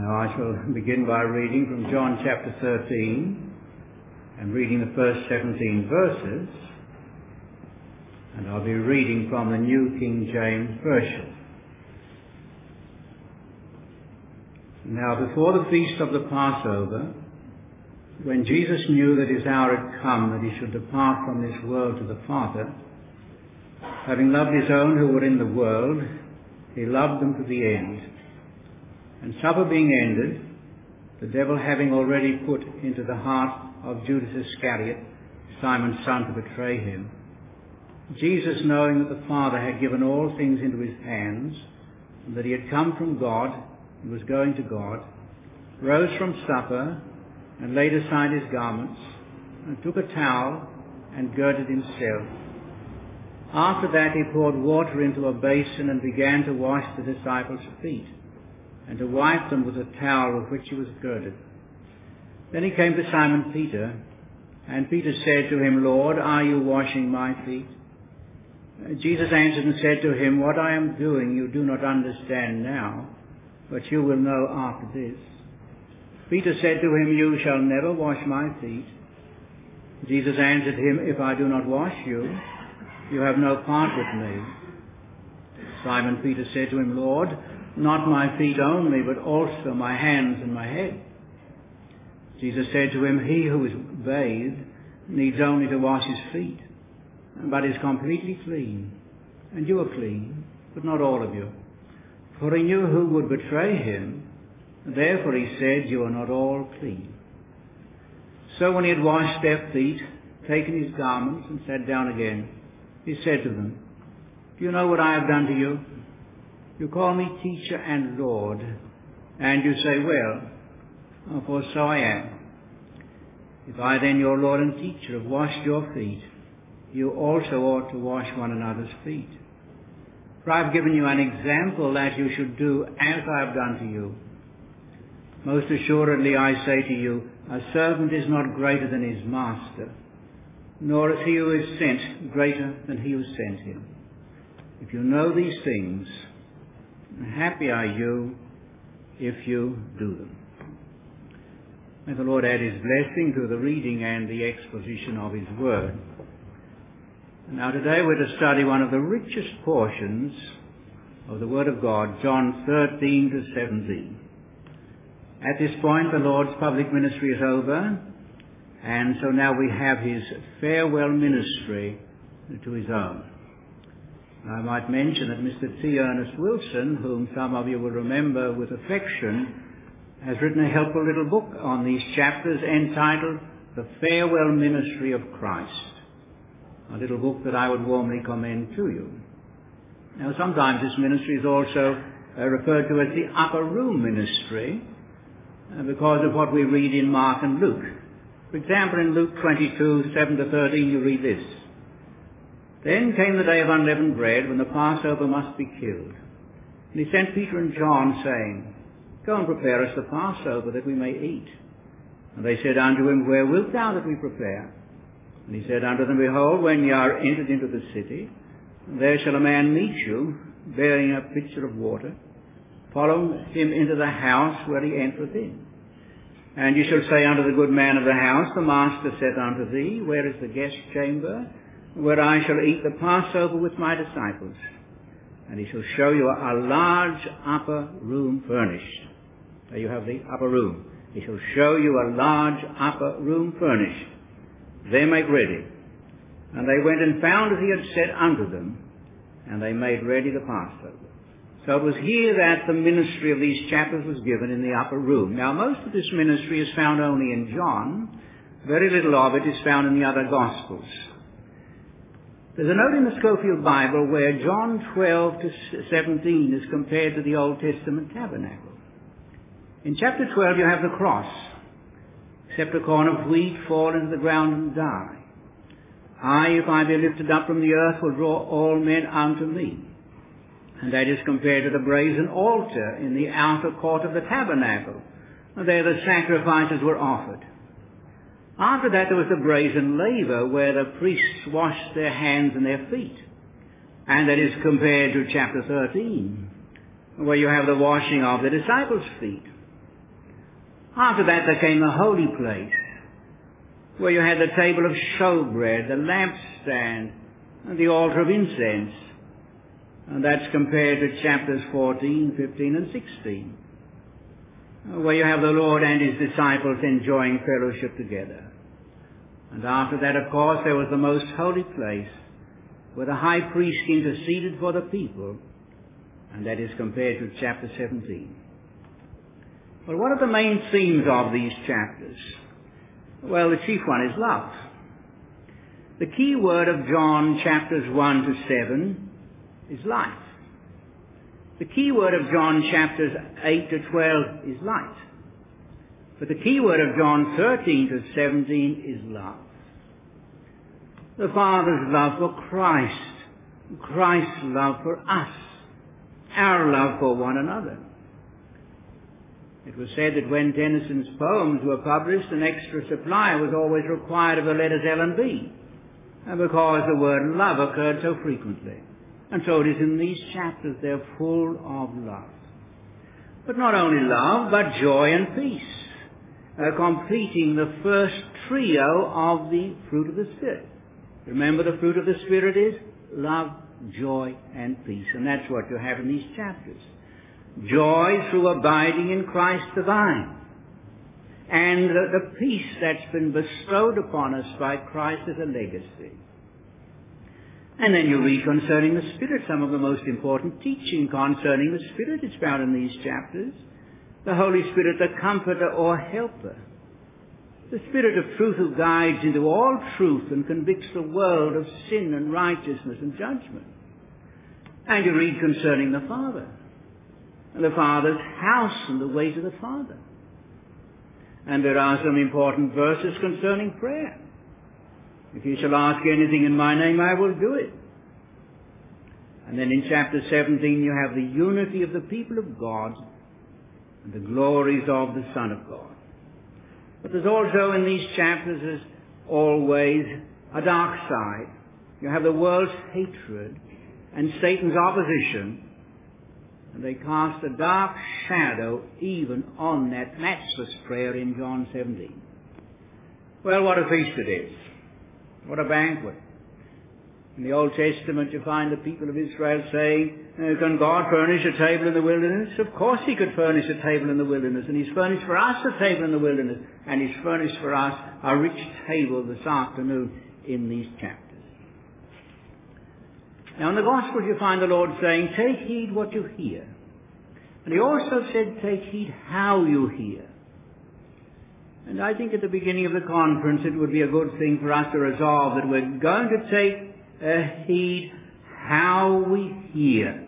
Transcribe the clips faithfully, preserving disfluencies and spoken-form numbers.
Now I shall begin by reading from John chapter thirteen and reading the first seventeen verses, and I'll be reading from the New King James Version. Now before the feast of the Passover, when Jesus knew that his hour had come that he should depart from this world to the Father, having loved his own who were in the world, he loved them to the end. And supper being ended, the devil having already put into the heart of Judas Iscariot, Simon's son, to betray him, Jesus, knowing that the Father had given all things into his hands, and that he had come from God and was going to God, rose from supper and laid aside his garments, and took a towel and girded himself. After that he poured water into a basin and began to wash the disciples' feet, and to wipe them with a towel with which he was girded. Then he came to Simon Peter, and Peter said to him, Lord, are you washing my feet? Jesus answered and said to him, What I am doing you do not understand now, but you will know after this. Peter said to him, You shall never wash my feet. Jesus answered him, If I do not wash you, you have no part with me. Simon Peter said to him, Lord, not my feet only, but also my hands and my head. Jesus said to him, He who is bathed needs only to wash his feet, but is completely clean. And you are clean, but not all of you. For he knew who would betray him. Therefore he said, You are not all clean. So when he had washed their feet, taken his garments, and sat down again, he said to them, Do you know what I have done to you? You call me teacher and Lord, and you say, Well, for so I am. If I then, your Lord and teacher, have washed your feet, you also ought to wash one another's feet. For I have given you an example that you should do as I have done to you. Most assuredly I say to you, a servant is not greater than his master, nor is he who is sent greater than he who sent him. If you know these things, happy are you if you do them. May the Lord add his blessing to the reading and the exposition of his word. Now today we're to study one of the richest portions of the Word of God, John thirteen to seventeen. At this point the Lord's public ministry is over, and so now we have his farewell ministry to his own. I might mention that Mister T. Ernest Wilson, whom some of you will remember with affection, has written a helpful little book on these chapters entitled The Farewell Ministry of Christ, a little book that I would warmly commend to you. Now sometimes this ministry is also uh, referred to as the upper room ministry uh, because of what we read in Mark and Luke. For example, in Luke twenty-two, seven to thirteen, you read this. Then came the day of unleavened bread, when the Passover must be killed. And he sent Peter and John, saying, Go and prepare us the Passover, that we may eat. And they said unto him, Where wilt thou that we prepare? And he said unto them, Behold, when ye are entered into the city, there shall a man meet you, bearing a pitcher of water. Follow him into the house where he entereth in. And ye shall say unto the good man of the house, The master said unto thee, Where is the guest chamber, where I shall eat the Passover with my disciples? And he shall show you a large upper room furnished. There you have the upper room. He shall show you a large upper room furnished. They make ready. And they went and found as he had said unto them, and they made ready the Passover. So it was here that the ministry of these chapters was given, in the upper room. Now most of this ministry is found only in John. Very little of it is found in the other Gospels. There's a note in the Scofield Bible where John twelve to seventeen is compared to the Old Testament tabernacle. In chapter twelve you have the cross. Except a corn of wheat fall into the ground and die. I, if I be lifted up from the earth, will draw all men unto me. And that is compared to the brazen altar in the outer court of the tabernacle. There the sacrifices were offered. After that there was the brazen laver, where the priests washed their hands and their feet. And that is compared to chapter thirteen, where you have the washing of the disciples' feet. After that there came the holy place, where you had the table of showbread, the lampstand, and the altar of incense. And that's compared to chapters fourteen, fifteen, and sixteen, where you have the Lord and his disciples enjoying fellowship together. And after that, of course, there was the most holy place, where the high priest interceded for the people, and that is compared to chapter seventeen. Well, what are the main themes of these chapters? Well, the chief one is love. The key word of John chapters one to seven is life. The key word of John chapters eight to twelve is light. But the key word of John thirteen to seventeen is love. The Father's love for Christ, Christ's love for us, our love for one another. It was said that when Tennyson's poems were published, an extra supply was always required of the letters L and B, and because the word love occurred so frequently. And so it is in these chapters. They're full of love. But not only love, but joy and peace, uh, completing the first trio of the fruit of the Spirit. Remember, the fruit of the Spirit is love, joy, and peace. And that's what you have in these chapters. Joy through abiding in Christ the vine. And the, the peace that's been bestowed upon us by Christ as a legacy. And then you read concerning the Spirit. Some of the most important teaching concerning the Spirit is found in these chapters. The Holy Spirit, the Comforter or Helper. The Spirit of truth who guides into all truth and convicts the world of sin and righteousness and judgment. And you read concerning the Father. And the Father's house and the ways of the Father. And there are some important verses concerning prayer. If you shall ask anything in my name, I will do it. And then in chapter seventeen, you have the unity of the people of God and the glories of the Son of God. But there's also in these chapters, as always, a dark side. You have the world's hatred and Satan's opposition. And they cast a dark shadow even on that matchless prayer in John seventeen. Well, what a feast it is. What a banquet. In the Old Testament you find the people of Israel saying, can God furnish a table in the wilderness? Of course he could furnish a table in the wilderness. And he's furnished for us a table in the wilderness. And he's furnished for us a rich table this afternoon in these chapters. Now in the Gospels you find the Lord saying, take heed what you hear. And he also said, take heed how you hear. And I think at the beginning of the conference it would be a good thing for us to resolve that we're going to take uh, heed how we hear.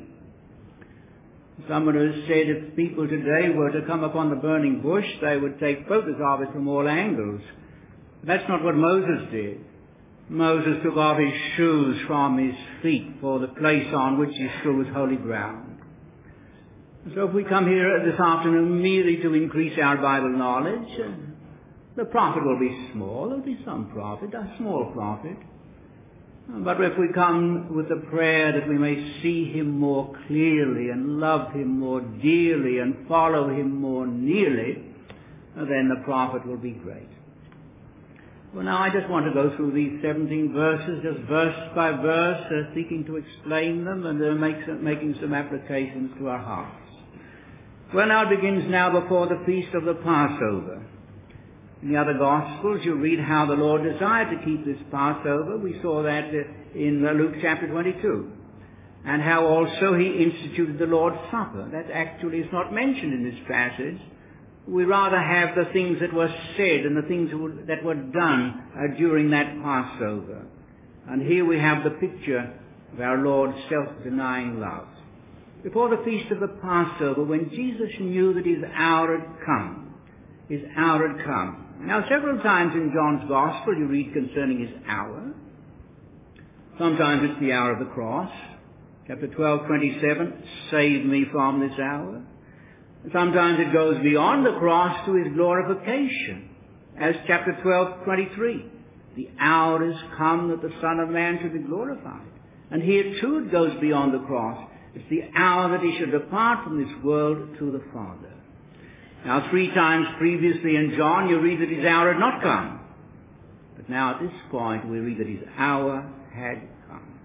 Someone has said if people today were to come upon the burning bush, they would take photos of it from all angles. That's not what Moses did. Moses took off his shoes from his feet, for the place on which he stood was holy ground. So if we come here this afternoon merely to increase our Bible knowledge, the profit will be small. There will be some profit, a small profit. But if we come with the prayer that we may see him more clearly and love him more dearly and follow him more nearly, then the profit will be great. Well, now I just want to go through these seventeen verses, just verse by verse, uh, seeking to explain them and uh, make some, making some applications to our hearts. Well, now it begins now before the feast of the Passover. In the other Gospels, you read how the Lord desired to keep this Passover. We saw that uh, in uh, Luke chapter twenty-two. And how also he instituted the Lord's Supper. That actually is not mentioned in this passage. We rather have the things that were said and the things that were done uh, during that Passover. And here we have the picture of our Lord's self-denying love. Before the feast of the Passover, when Jesus knew that his hour had come, his hour had come. Now, several times in John's Gospel you read concerning his hour. Sometimes it's the hour of the cross. Chapter twelve, twenty-seven, save me from this hour. Sometimes it goes beyond the cross to his glorification, as chapter twelve, twenty-three. The hour is come that the Son of Man should be glorified. And here too it goes beyond the cross. It's the hour that he should depart from this world to the Father. Now, three times previously in John, you read that his hour had not come. But now at this point, we read that his hour had come.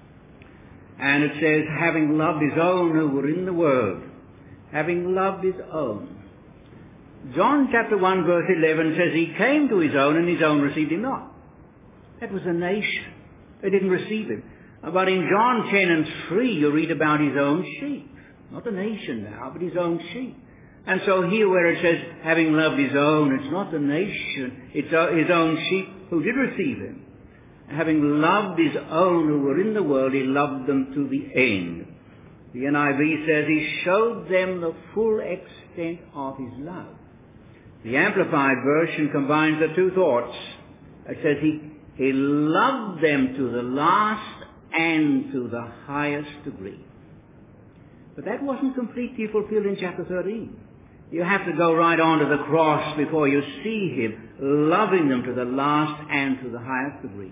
And it says, having loved his own who were in the world, having loved his own. John chapter one verse eleven says he came to his own and his own received him not. That was a nation. They didn't receive him. But in John ten and three you read about his own sheep. Not a nation now, but his own sheep. And so here where it says having loved his own, it's not the nation, it's his own sheep who did receive him. Having loved his own who were in the world, he loved them to the end. The N I V says he showed them the full extent of his love. The Amplified Version combines the two thoughts. It says he, he loved them to the last and to the highest degree. But that wasn't completely fulfilled in chapter thirteen. You have to go right on to the cross before you see him loving them to the last and to the highest degree.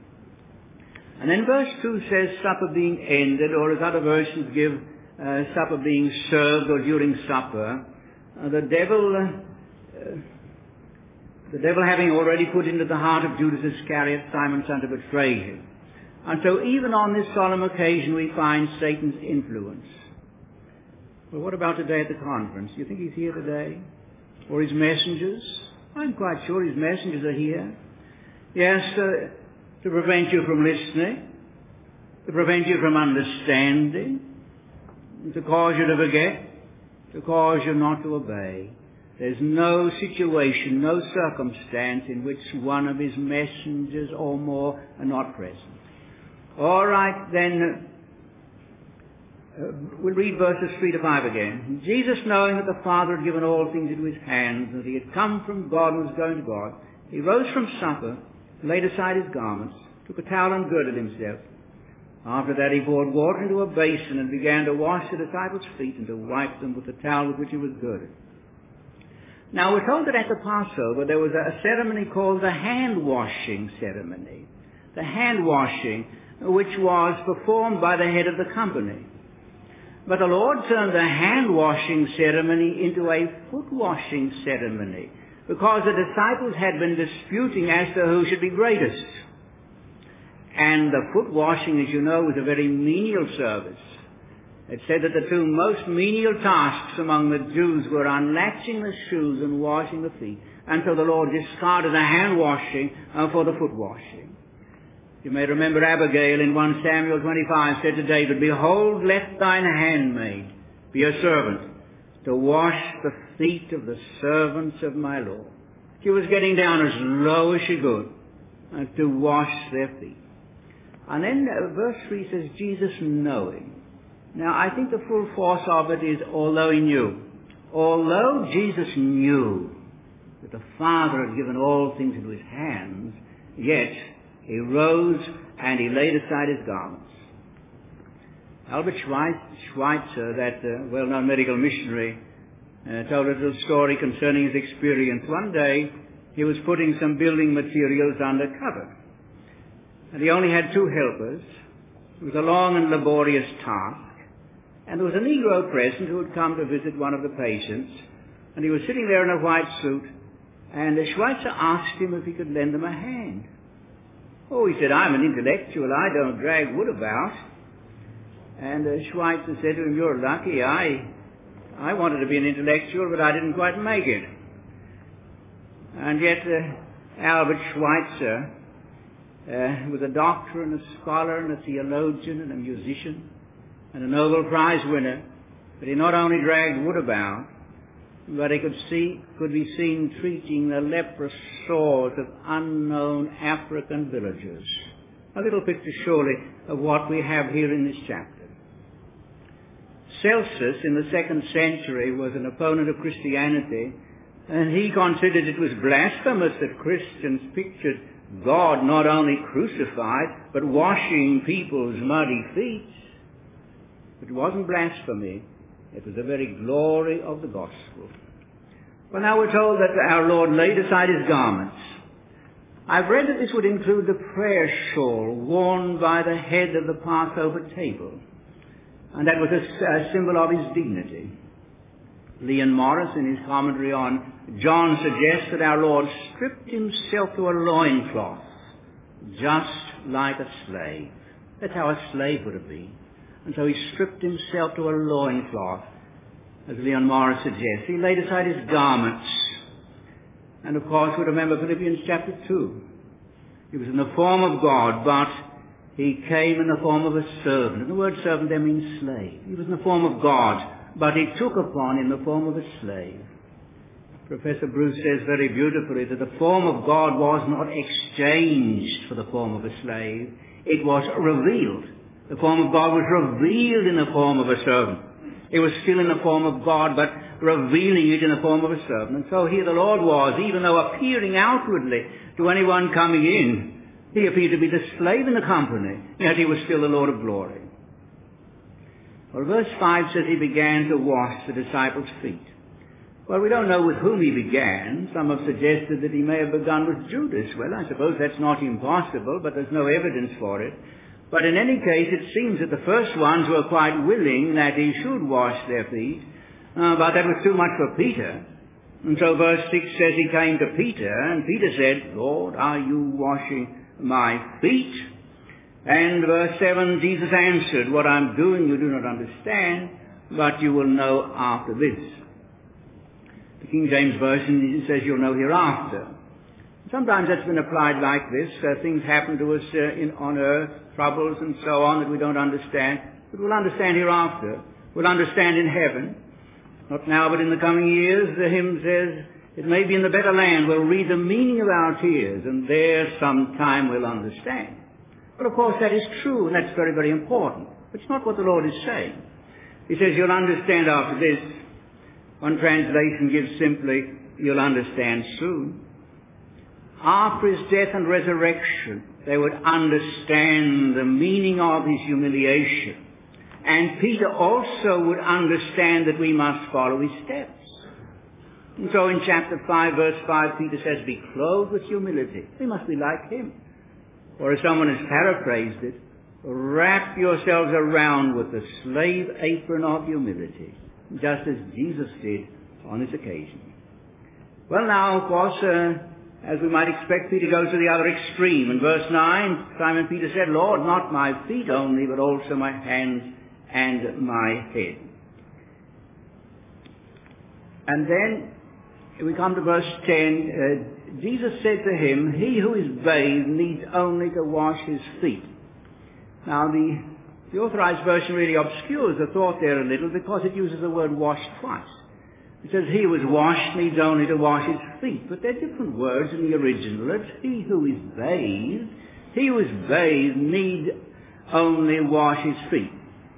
And then verse two says supper being ended, or as other versions give, uh, supper being served or during supper. Uh, the devil, uh, the devil having already put into the heart of Judas Iscariot, Simon's son, to betray him. And so even on this solemn occasion we find Satan's influence. Well, what about today at the conference? Do you think he's here today? Or his messengers? I'm quite sure his messengers are here. Yes, uh, to prevent you from listening, to prevent you from understanding, to cause you to forget, to cause you not to obey. There's no situation, no circumstance in which one of his messengers or more are not present. All right, then, uh, we'll read verses three to five again. Jesus, knowing that the Father had given all things into his hands, and that he had come from God and was going to God, he rose from supper, laid aside his garments, took a towel and girded himself. After that he poured water into a basin and began to wash the disciples' feet and to wipe them with the towel with which he was girded. Now we're told that at the Passover there was a ceremony called the hand-washing ceremony. The hand-washing, which was performed by the head of the company. But the Lord turned the hand-washing ceremony into a foot-washing ceremony, because the disciples had been disputing as to who should be greatest. And the foot washing, as you know, was a very menial service. It said that the two most menial tasks among the Jews were unlatching the shoes and washing the feet. And so the Lord discarded the hand washing uh, for the foot washing. You may remember Abigail in First Samuel twenty-five said to David, "Behold, let thine handmaid be a servant to wash the feet of the servants of my Lord." She was getting down as low as she could uh, to wash their feet. And then uh, verse three says, Jesus knowing. Now I think the full force of it is, although he knew. Although Jesus knew that the Father had given all things into his hands, yet he rose and he laid aside his garments. Albert Schweitzer, that uh, well-known medical missionary, uh, told a little story concerning his experience. One day he was putting some building materials under cover. And he only had two helpers. It was a long and laborious task. And there was a Negro present who had come to visit one of the patients. And he was sitting there in a white suit. And Schweitzer asked him if he could lend him a hand. Oh, he said, "I'm an intellectual. I don't drag wood about." And uh, Schweitzer said to him, "You're lucky. I, I wanted to be an intellectual, but I didn't quite make it." And yet uh, Albert Schweitzer Uh, was a doctor and a scholar and a theologian and a musician and a Nobel Prize winner. But he not only dragged wood about, but he could see, could be seen treating the leprous sores of unknown African villagers. A little picture surely of what we have here in this chapter. Celsus in the second century was an opponent of Christianity, and he considered it was blasphemous that Christians pictured God not only crucified, but washing people's muddy feet. It wasn't blasphemy. It was the very glory of the gospel. Well, now we're told that our Lord laid aside his garments. I've read that this would include the prayer shawl worn by the head of the Passover table. And that was a, a symbol of his dignity. Leon Morris, in his commentary on John, suggests that our Lord stripped himself to a loincloth, just like a slave. That's how a slave would have been. And so he stripped himself to a loincloth, as Leon Morris suggests. He laid aside his garments. And of course, we remember Philippians chapter two. He was in the form of God, but he came in the form of a servant. And the word servant there means slave. He was in the form of God, but he took upon him the form of a slave. Professor Bruce says very beautifully that the form of God was not exchanged for the form of a slave. It was revealed. The form of God was revealed in the form of a servant. It was still in the form of God, but revealing it in the form of a servant. And so here the Lord was, even though appearing outwardly to anyone coming in, he appeared to be the slave in the company, yet he was still the Lord of glory. Well, verse five says he began to wash the disciples' feet. Well, we don't know with whom he began. Some have suggested that he may have begun with Judas. Well, I suppose that's not impossible, but there's no evidence for it. But in any case, it seems that the first ones were quite willing that he should wash their feet, uh, but that was too much for Peter. And so verse six says he came to Peter, and Peter said, Lord, are you washing my feet? And verse seven, Jesus answered, what I'm doing you do not understand, but you will know after this. The King James Version says you'll know hereafter. Sometimes that's been applied like this. Uh, things happen to us uh, in, on earth, troubles and so on that we don't understand, but we'll understand hereafter. We'll understand in heaven. Not now, but in the coming years. The hymn says, it may be in the better land we'll read the meaning of our tears, and there sometime we'll understand. But of course that is true, and that's very, very important. But it's not what the Lord is saying. He says you'll understand after this. One translation gives simply, you'll understand soon. After his death and resurrection, they would understand the meaning of his humiliation. And Peter also would understand that we must follow his steps. And so in chapter five, verse five, Peter says, be clothed with humility. We must be like him. Or as someone has paraphrased it, wrap yourselves around with the slave apron of humility, just as Jesus did on this occasion. Well, now, of course, uh, as we might expect, Peter goes to the other extreme. In verse nine, Simon Peter said, Lord, not my feet only, but also my hands and my head. And then we come to verse ten. Uh, Jesus said to him, he who is bathed needs only to wash his feet. Now, the, the Authorized Version really obscures the thought there a little because it uses the word wash twice. It says he who is washed needs only to wash his feet. But they're different words in the original. It's he who is bathed. He who is bathed need only wash his feet.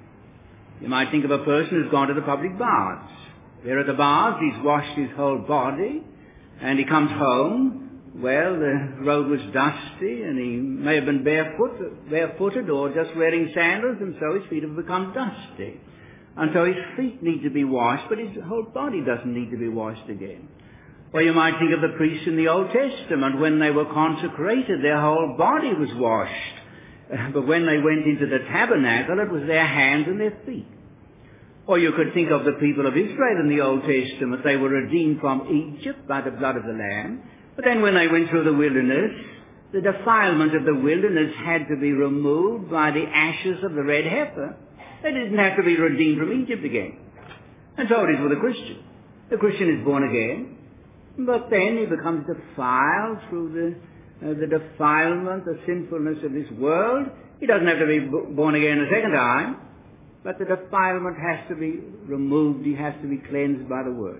You might think of a person who's gone to the public baths. There at the baths, he's washed his whole body, and he comes home. Well, the road was dusty, and he may have been barefoot, barefooted or just wearing sandals, and so his feet have become dusty. And so his feet need to be washed, but his whole body doesn't need to be washed again. Or you might think of the priests in the Old Testament. When they were consecrated, their whole body was washed. But when they went into the tabernacle, it was their hands and their feet. Or you could think of the people of Israel in the Old Testament. They were redeemed from Egypt by the blood of the Lamb. But then when they went through the wilderness, the defilement of the wilderness had to be removed by the ashes of the red heifer. They didn't have to be redeemed from Egypt again. And so it is with a Christian. The Christian is born again, but then he becomes defiled through the, uh, the defilement, the sinfulness of this world. He doesn't have to be born again a second time, but the defilement has to be removed. He has to be cleansed by the Word.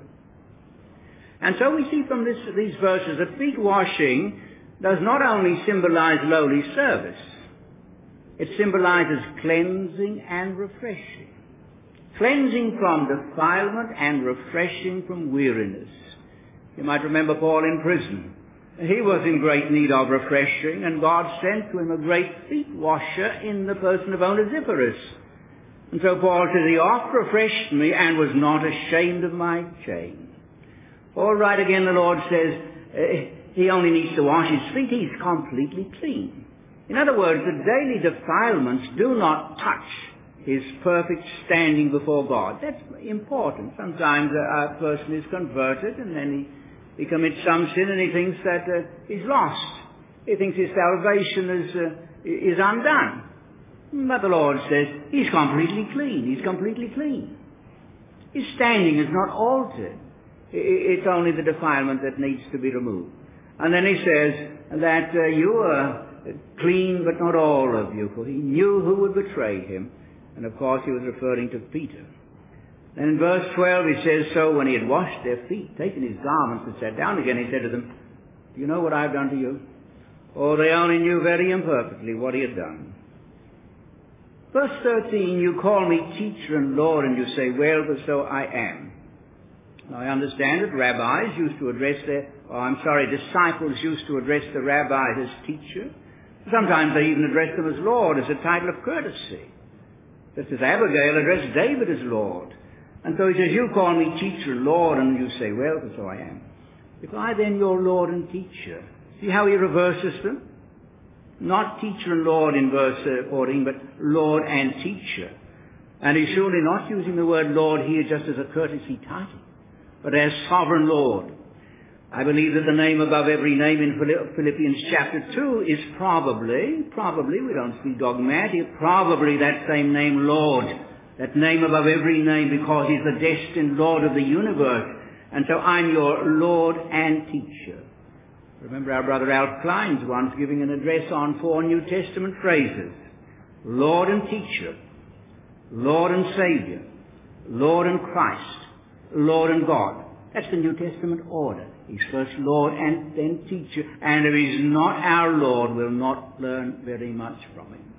And so we see from this, these verses that feet washing does not only symbolize lowly service, it symbolizes cleansing and refreshing. Cleansing from defilement and refreshing from weariness. You might remember Paul in prison. He was in great need of refreshing, and God sent to him a great feet washer in the person of Onesiphorus. And so Paul says, he oft refreshed me and was not ashamed of my chain. All right, again the Lord says, uh, he only needs to wash his feet. He's completely clean. In other words, the daily defilements do not touch his perfect standing before God. That's important. Sometimes a, a person is converted and then he, he commits some sin and he thinks that uh, he's lost. He thinks his salvation is, uh, is undone. But the Lord says he's completely clean. He's completely clean. His standing is not altered. It's only the defilement that needs to be removed. And then he says that uh, you are clean, but not all of you, for he knew who would betray him. And of course he was referring to Peter. Then in verse twelve he says, so when he had washed their feet, taken his garments and sat down again, he said to them, do you know what I've done to you? Or they only knew very imperfectly what he had done. Verse thirteen, you call me teacher and Lord, and you say, well, for so I am. Now I understand that rabbis used to address their, oh, I'm sorry, disciples used to address the rabbi as teacher. Sometimes they even addressed them as Lord, as a title of courtesy. Just as Abigail addressed David as Lord. And so he says, you call me teacher and Lord, and you say, well, for so I am. If I then your Lord and teacher, see how he reverses them? Not teacher and Lord in verse fourteen, but Lord and teacher. And he's surely not using the word Lord here just as a courtesy title, but as sovereign Lord. I believe that the name above every name in Philippians chapter two is probably, probably, we don't speak dogmatic, probably that same name Lord. That name above every name, because he's the destined Lord of the universe. And so I'm your Lord and teacher. Remember our brother Al Klein's once giving an address on four New Testament phrases. Lord and teacher, Lord and Savior, Lord and Christ, Lord and God. That's the New Testament order. He's first Lord and then teacher. And if he's not our Lord, we'll not learn very much from him.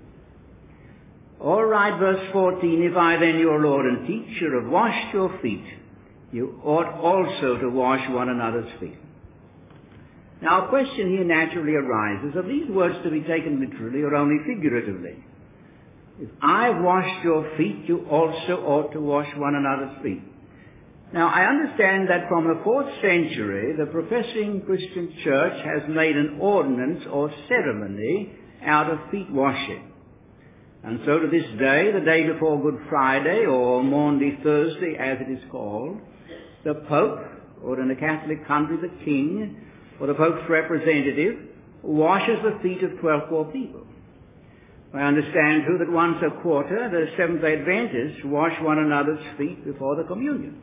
All right, verse fourteen, if I then your Lord and teacher have washed your feet, you ought also to wash one another's feet. Now, a question here naturally arises, are these words to be taken literally or only figuratively? If I have washed your feet, you also ought to wash one another's feet. Now, I understand that from the fourth century, the professing Christian church has made an ordinance or ceremony out of feet washing. And so to this day, the day before Good Friday, or Maundy Thursday as it is called, the Pope, or in a Catholic country, the King, or the Pope's representative, washes the feet of twelve poor people. I understand, too, that once a quarter, the Seventh-day Adventists wash one another's feet before the communion.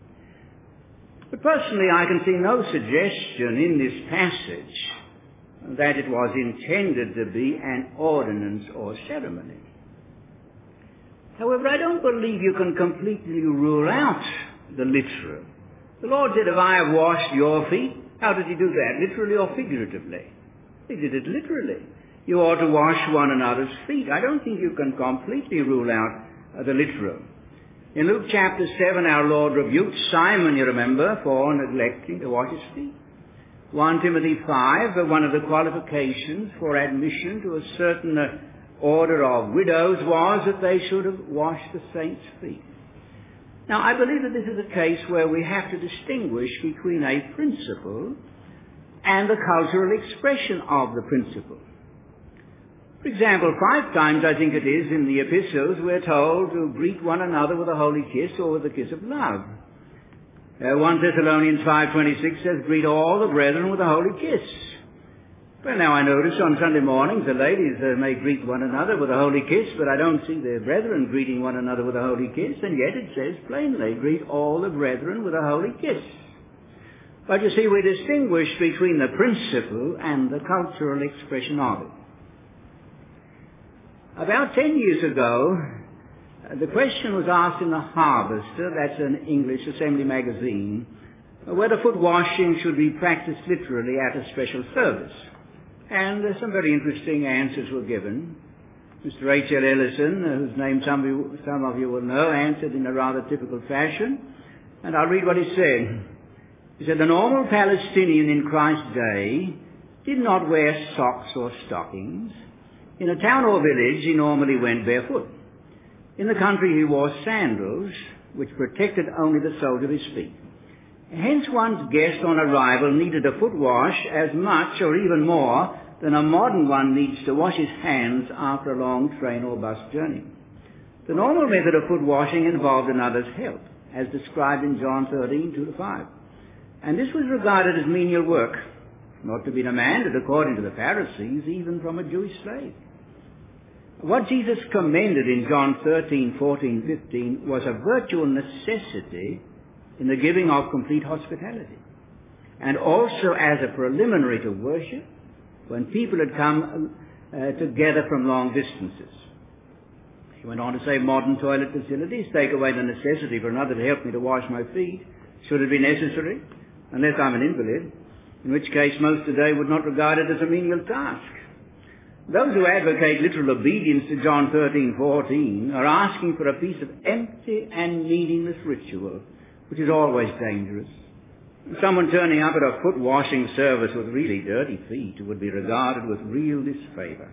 But personally, I can see no suggestion in this passage that it was intended to be an ordinance or ceremony. However, I don't believe you can completely rule out the literal. The Lord said, if I have washed your feet, how did he do that? Literally or figuratively? He did it literally. You ought to wash one another's feet. I don't think you can completely rule out uh, the literal. In Luke chapter seven, our Lord rebuked Simon, you remember, for neglecting to wash his feet. First Timothy five, uh, one of the qualifications for admission to a certain uh, order of widows was that they should have washed the saints' feet. Now, I believe that this is a case where we have to distinguish between a principle and the cultural expression of the principle. For example, five times, I think it is, in the epistles, we're told to greet one another with a holy kiss or with a kiss of love. Uh, First Thessalonians five twenty-six says, greet all the brethren with a holy kiss. Well, now I notice on Sunday mornings the ladies uh, may greet one another with a holy kiss, but I don't see their brethren greeting one another with a holy kiss, and yet it says plainly, greet all the brethren with a holy kiss. But you see, we distinguish between the principle and the cultural expression of it. About ten years ago, uh, the question was asked in the Harvester, that's an English Assembly magazine, uh, whether foot washing should be practiced literally at a special service. And uh, some very interesting answers were given. Mister H L Ellison, uh, whose name some of, you, some of you will know, answered in a rather typical fashion. And I'll read what he said. He said, the normal Palestinian in Christ's day did not wear socks or stockings. In a town or village, he normally went barefoot. In the country, he wore sandals, which protected only the soles of his feet. Hence, one's guest on arrival needed a foot wash as much or even more than a modern one needs to wash his hands after a long train or bus journey. The normal method of foot washing involved another's help, as described in John thirteen, two to five. And this was regarded as menial work, not to be demanded according to the Pharisees, even from a Jewish slave. What Jesus commended in John thirteen, fourteen, fifteen was a virtual necessity in the giving of complete hospitality, and also as a preliminary to worship when people had come uh, together from long distances. He went on to say modern toilet facilities take away the necessity for another to help me to wash my feet, should it be necessary, unless I'm an invalid, in which case most today would not regard it as a menial task. Those who advocate literal obedience to John thirteen, fourteen are asking for a piece of empty and meaningless ritual, which is always dangerous. Someone turning up at a foot washing service with really dirty feet would be regarded with real disfavor.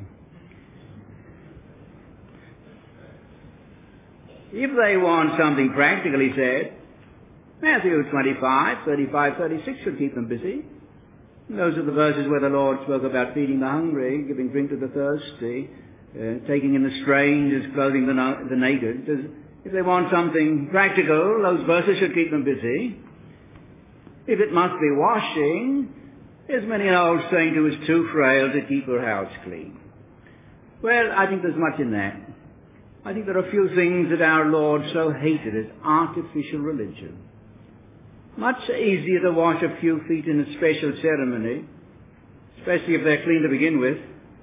If they want something practical, he said, Matthew twenty-five, thirty-five, thirty-six should keep them busy. Those are the verses where the Lord spoke about feeding the hungry, giving drink to the thirsty, uh, taking in the strangers, clothing the, no- the naked. If they want something practical, those verses should keep them busy. If it must be washing, there's many an old saint who is too frail to keep her house clean. Well, I think there's much in that. I think there are a few things that our Lord so hated as artificial religion. Much easier to wash a few feet in a special ceremony, especially if they're clean to begin with,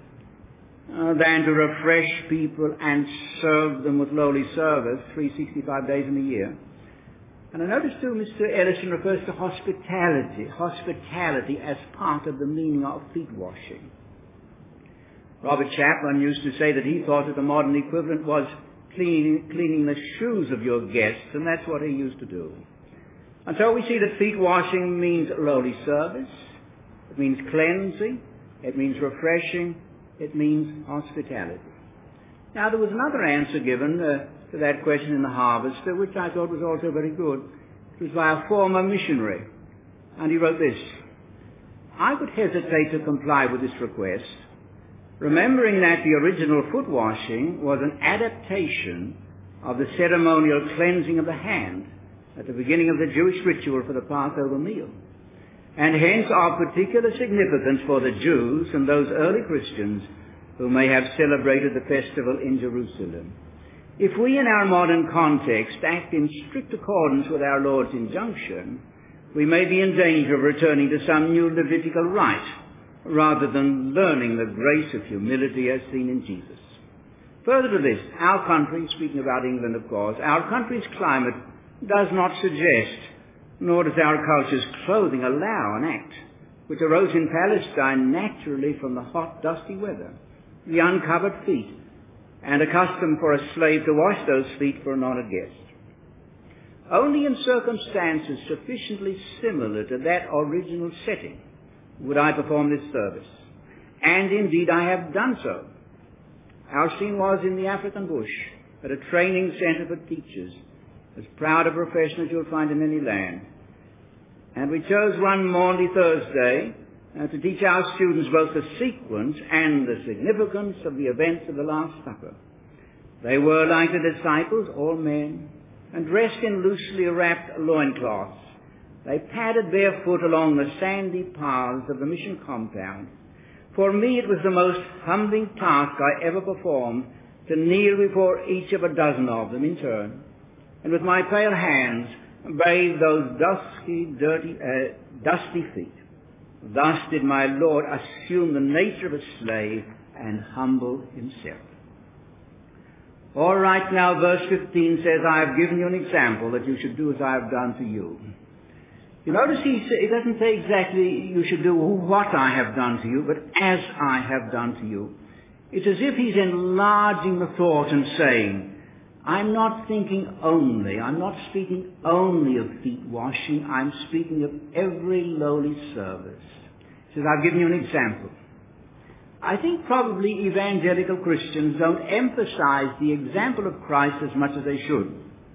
uh, than to refresh people and serve them with lowly service three hundred sixty-five days in a year. And I notice too Mister Ellison refers to hospitality, hospitality as part of the meaning of feet washing. Robert Chaplin used to say that he thought that the modern equivalent was cleaning, cleaning the shoes of your guests, and that's what he used to do. And so we see that feet washing means lowly service, it means cleansing, it means refreshing, it means hospitality. Now there was another answer given uh, to that question in the Harvester, which I thought was also very good. It was by a former missionary, and he wrote this: I would hesitate to comply with this request, remembering that the original foot washing was an adaptation of the ceremonial cleansing of the hand at the beginning of the Jewish ritual for the Passover meal, and hence of particular significance for the Jews and those early Christians who may have celebrated the festival in Jerusalem. If we in our modern context act in strict accordance with our Lord's injunction, we may be in danger of returning to some new Levitical rite, rather than learning the grace of humility as seen in Jesus. Further to this, our country, speaking about England of course, our country's climate does not suggest, nor does our culture's clothing allow an act which arose in Palestine naturally from the hot, dusty weather, the uncovered feet, and a custom for a slave to wash those feet for an honored guest. Only in circumstances sufficiently similar to that original setting would I perform this service, and indeed I have done so. Our scene was in the African bush, at a training center for teachers, as proud a profession as you'll find in any land. And we chose one Maundy Thursday uh, to teach our students both the sequence and the significance of the events of the Last Supper. They were, like the disciples, all men, and dressed in loosely wrapped loincloths. They padded barefoot along the sandy paths of the mission compound. For me it was the most humbling task I ever performed to kneel before each of a dozen of them in turn, and with my pale hands bathe those dusty, dirty, uh, dusty feet. Thus did my Lord assume the nature of a slave and humble himself. All right, now verse fifteen says, I have given you an example that you should do as I have done to you. You notice he, say, he doesn't say exactly you should do what I have done to you, but as I have done to you. It's as if he's enlarging the thought and saying, I'm not thinking only, I'm not speaking only of feet washing, I'm speaking of every lowly service. He says, I've given you an example. I think probably evangelical Christians don't emphasize the example of Christ as much as they should.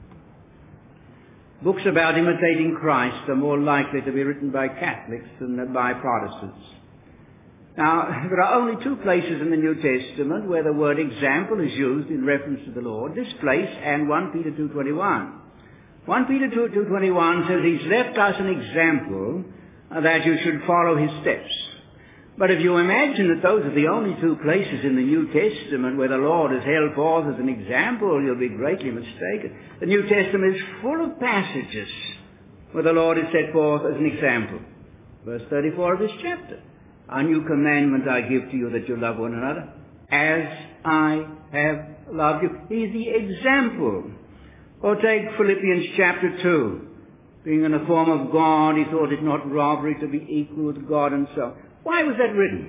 Books about imitating Christ are more likely to be written by Catholics than by Protestants. Now, there are only two places in the New Testament where the word example is used in reference to the Lord. This place and First Peter two twenty-one. First Peter two twenty-one says he's left us an example uh, that you should follow his steps. But if you imagine that those are the only two places in the New Testament where the Lord is held forth as an example, you'll be greatly mistaken. The New Testament is full of passages where the Lord is set forth as an example. Verse thirty-four of this chapter. A new commandment I give to you, that you love one another as I have loved you. He's the example. Or take Philippians chapter two. Being in the form of God, he thought it not robbery to be equal with God and so. Why was that written?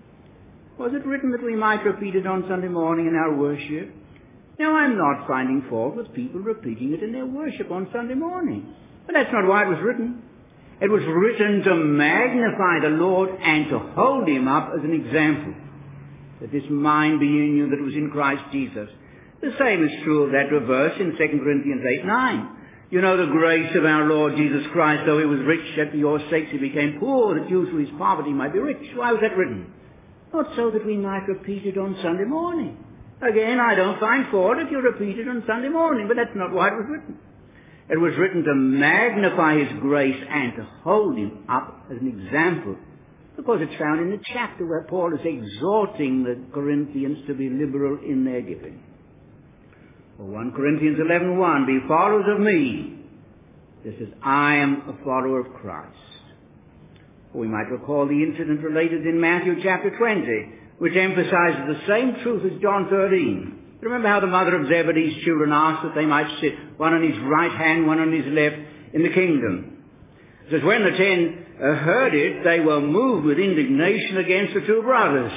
Was it written that we might repeat it on Sunday morning in our worship? Now, I'm not finding fault with people repeating it in their worship on Sunday morning. But that's not why it was written. It was written to magnify the Lord and to hold him up as an example. That this mind be in you that was in Christ Jesus. The same is true of that verse in Second Corinthians eight nine. You know the grace of our Lord Jesus Christ, though he was rich, yet for your sakes he became poor, that you through his poverty might be rich. Why was that written? Not so that we might repeat it on Sunday morning. Again, I don't find fault if you repeat it on Sunday morning, but that's not why it was written. It was written to magnify his grace and to hold him up as an example. Because it's found in the chapter where Paul is exhorting the Corinthians to be liberal in their giving. Well, First Corinthians eleven one, be followers of me, just as I am a follower of Christ. Or we might recall the incident related in Matthew chapter twenty, which emphasizes the same truth as John thirteen. Remember how the mother of Zebedee's children asked that they might sit, one on his right hand, one on his left, in the kingdom. It says, when the ten uh, heard it, they were moved with indignation against the two brothers.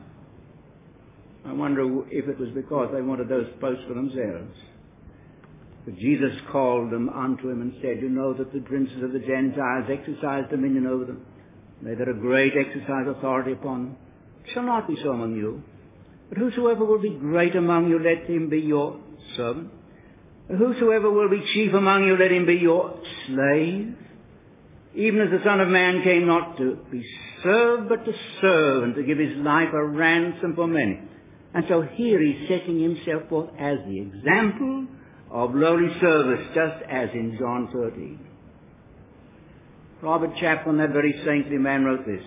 I wonder if it was because they wanted those posts for themselves. But Jesus called them unto him and said, you know that the princes of the Gentiles exercise dominion over them. They that are great exercise authority upon them. It shall not be so among you. But whosoever will be great among you, let him be your servant. Whosoever will be chief among you, let him be your slave. Even as the Son of Man came not to be served, but to serve, and to give his life a ransom for many. And so here he's setting himself forth as the example of lowly service, just as in John thirteen. Robert Chaplin, that very saintly man, wrote this.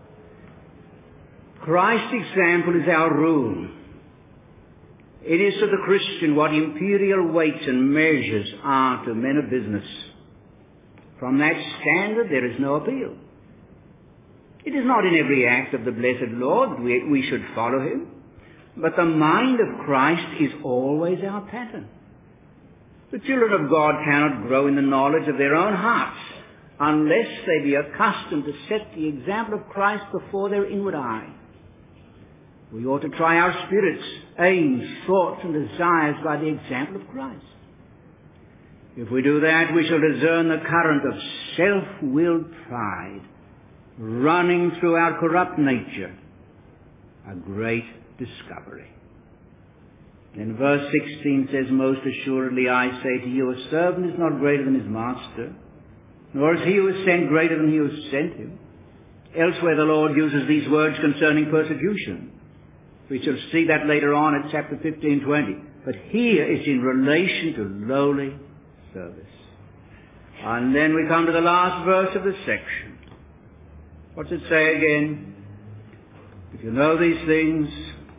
Christ's example is our rule. It is to the Christian what imperial weights and measures are to men of business. From that standard there is no appeal. It is not in every act of the blessed Lord that we, we should follow him, but the mind of Christ is always our pattern. The children of God cannot grow in the knowledge of their own hearts unless they be accustomed to set the example of Christ before their inward eye. We ought to try our spirits, aims, thoughts, and desires by the example of Christ. If we do that, we shall discern the current of self-willed pride running through our corrupt nature. A great discovery. Then verse sixteen says, most assuredly I say to you, a servant is not greater than his master, nor is he who is sent greater than he who has sent him. Elsewhere the Lord uses these words concerning persecution. We shall see that later on in chapter fifteen twenty. But here it's in relation to lowly service. And then we come to the last verse of this section. What's it say again? If you know these things,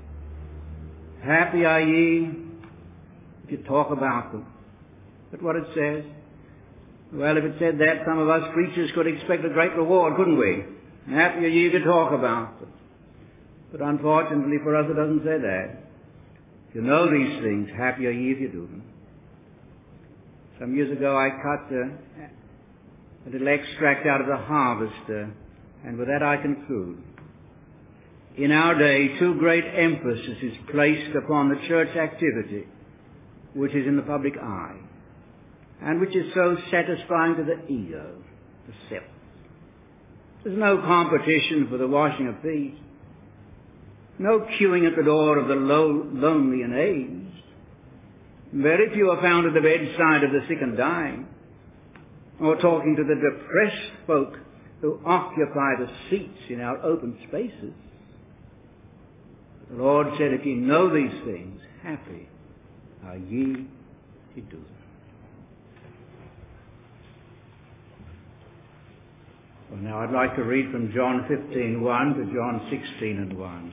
happy are ye if you talk about them. That's what it says. Well, if it said that, some of us preachers could expect a great reward, couldn't we? Happy are ye if you talk about them. But unfortunately for us, it doesn't say that. If you know these things, happy are ye if you do them. Some years ago, I cut uh, a little extract out of the Harvester, and with that I conclude. In our day, too great emphasis is placed upon the church activity, which is in the public eye, and which is so satisfying to the ego, the self. There's no competition for the washing of feet. No queuing at the door of the low, lonely and aged. Very few are found at the bedside of the sick and dying, or talking to the depressed folk who occupy the seats in our open spaces. The Lord said, if ye know these things, happy are ye to do them. Well, now I'd like to read from John fifteen one to John sixteen and one.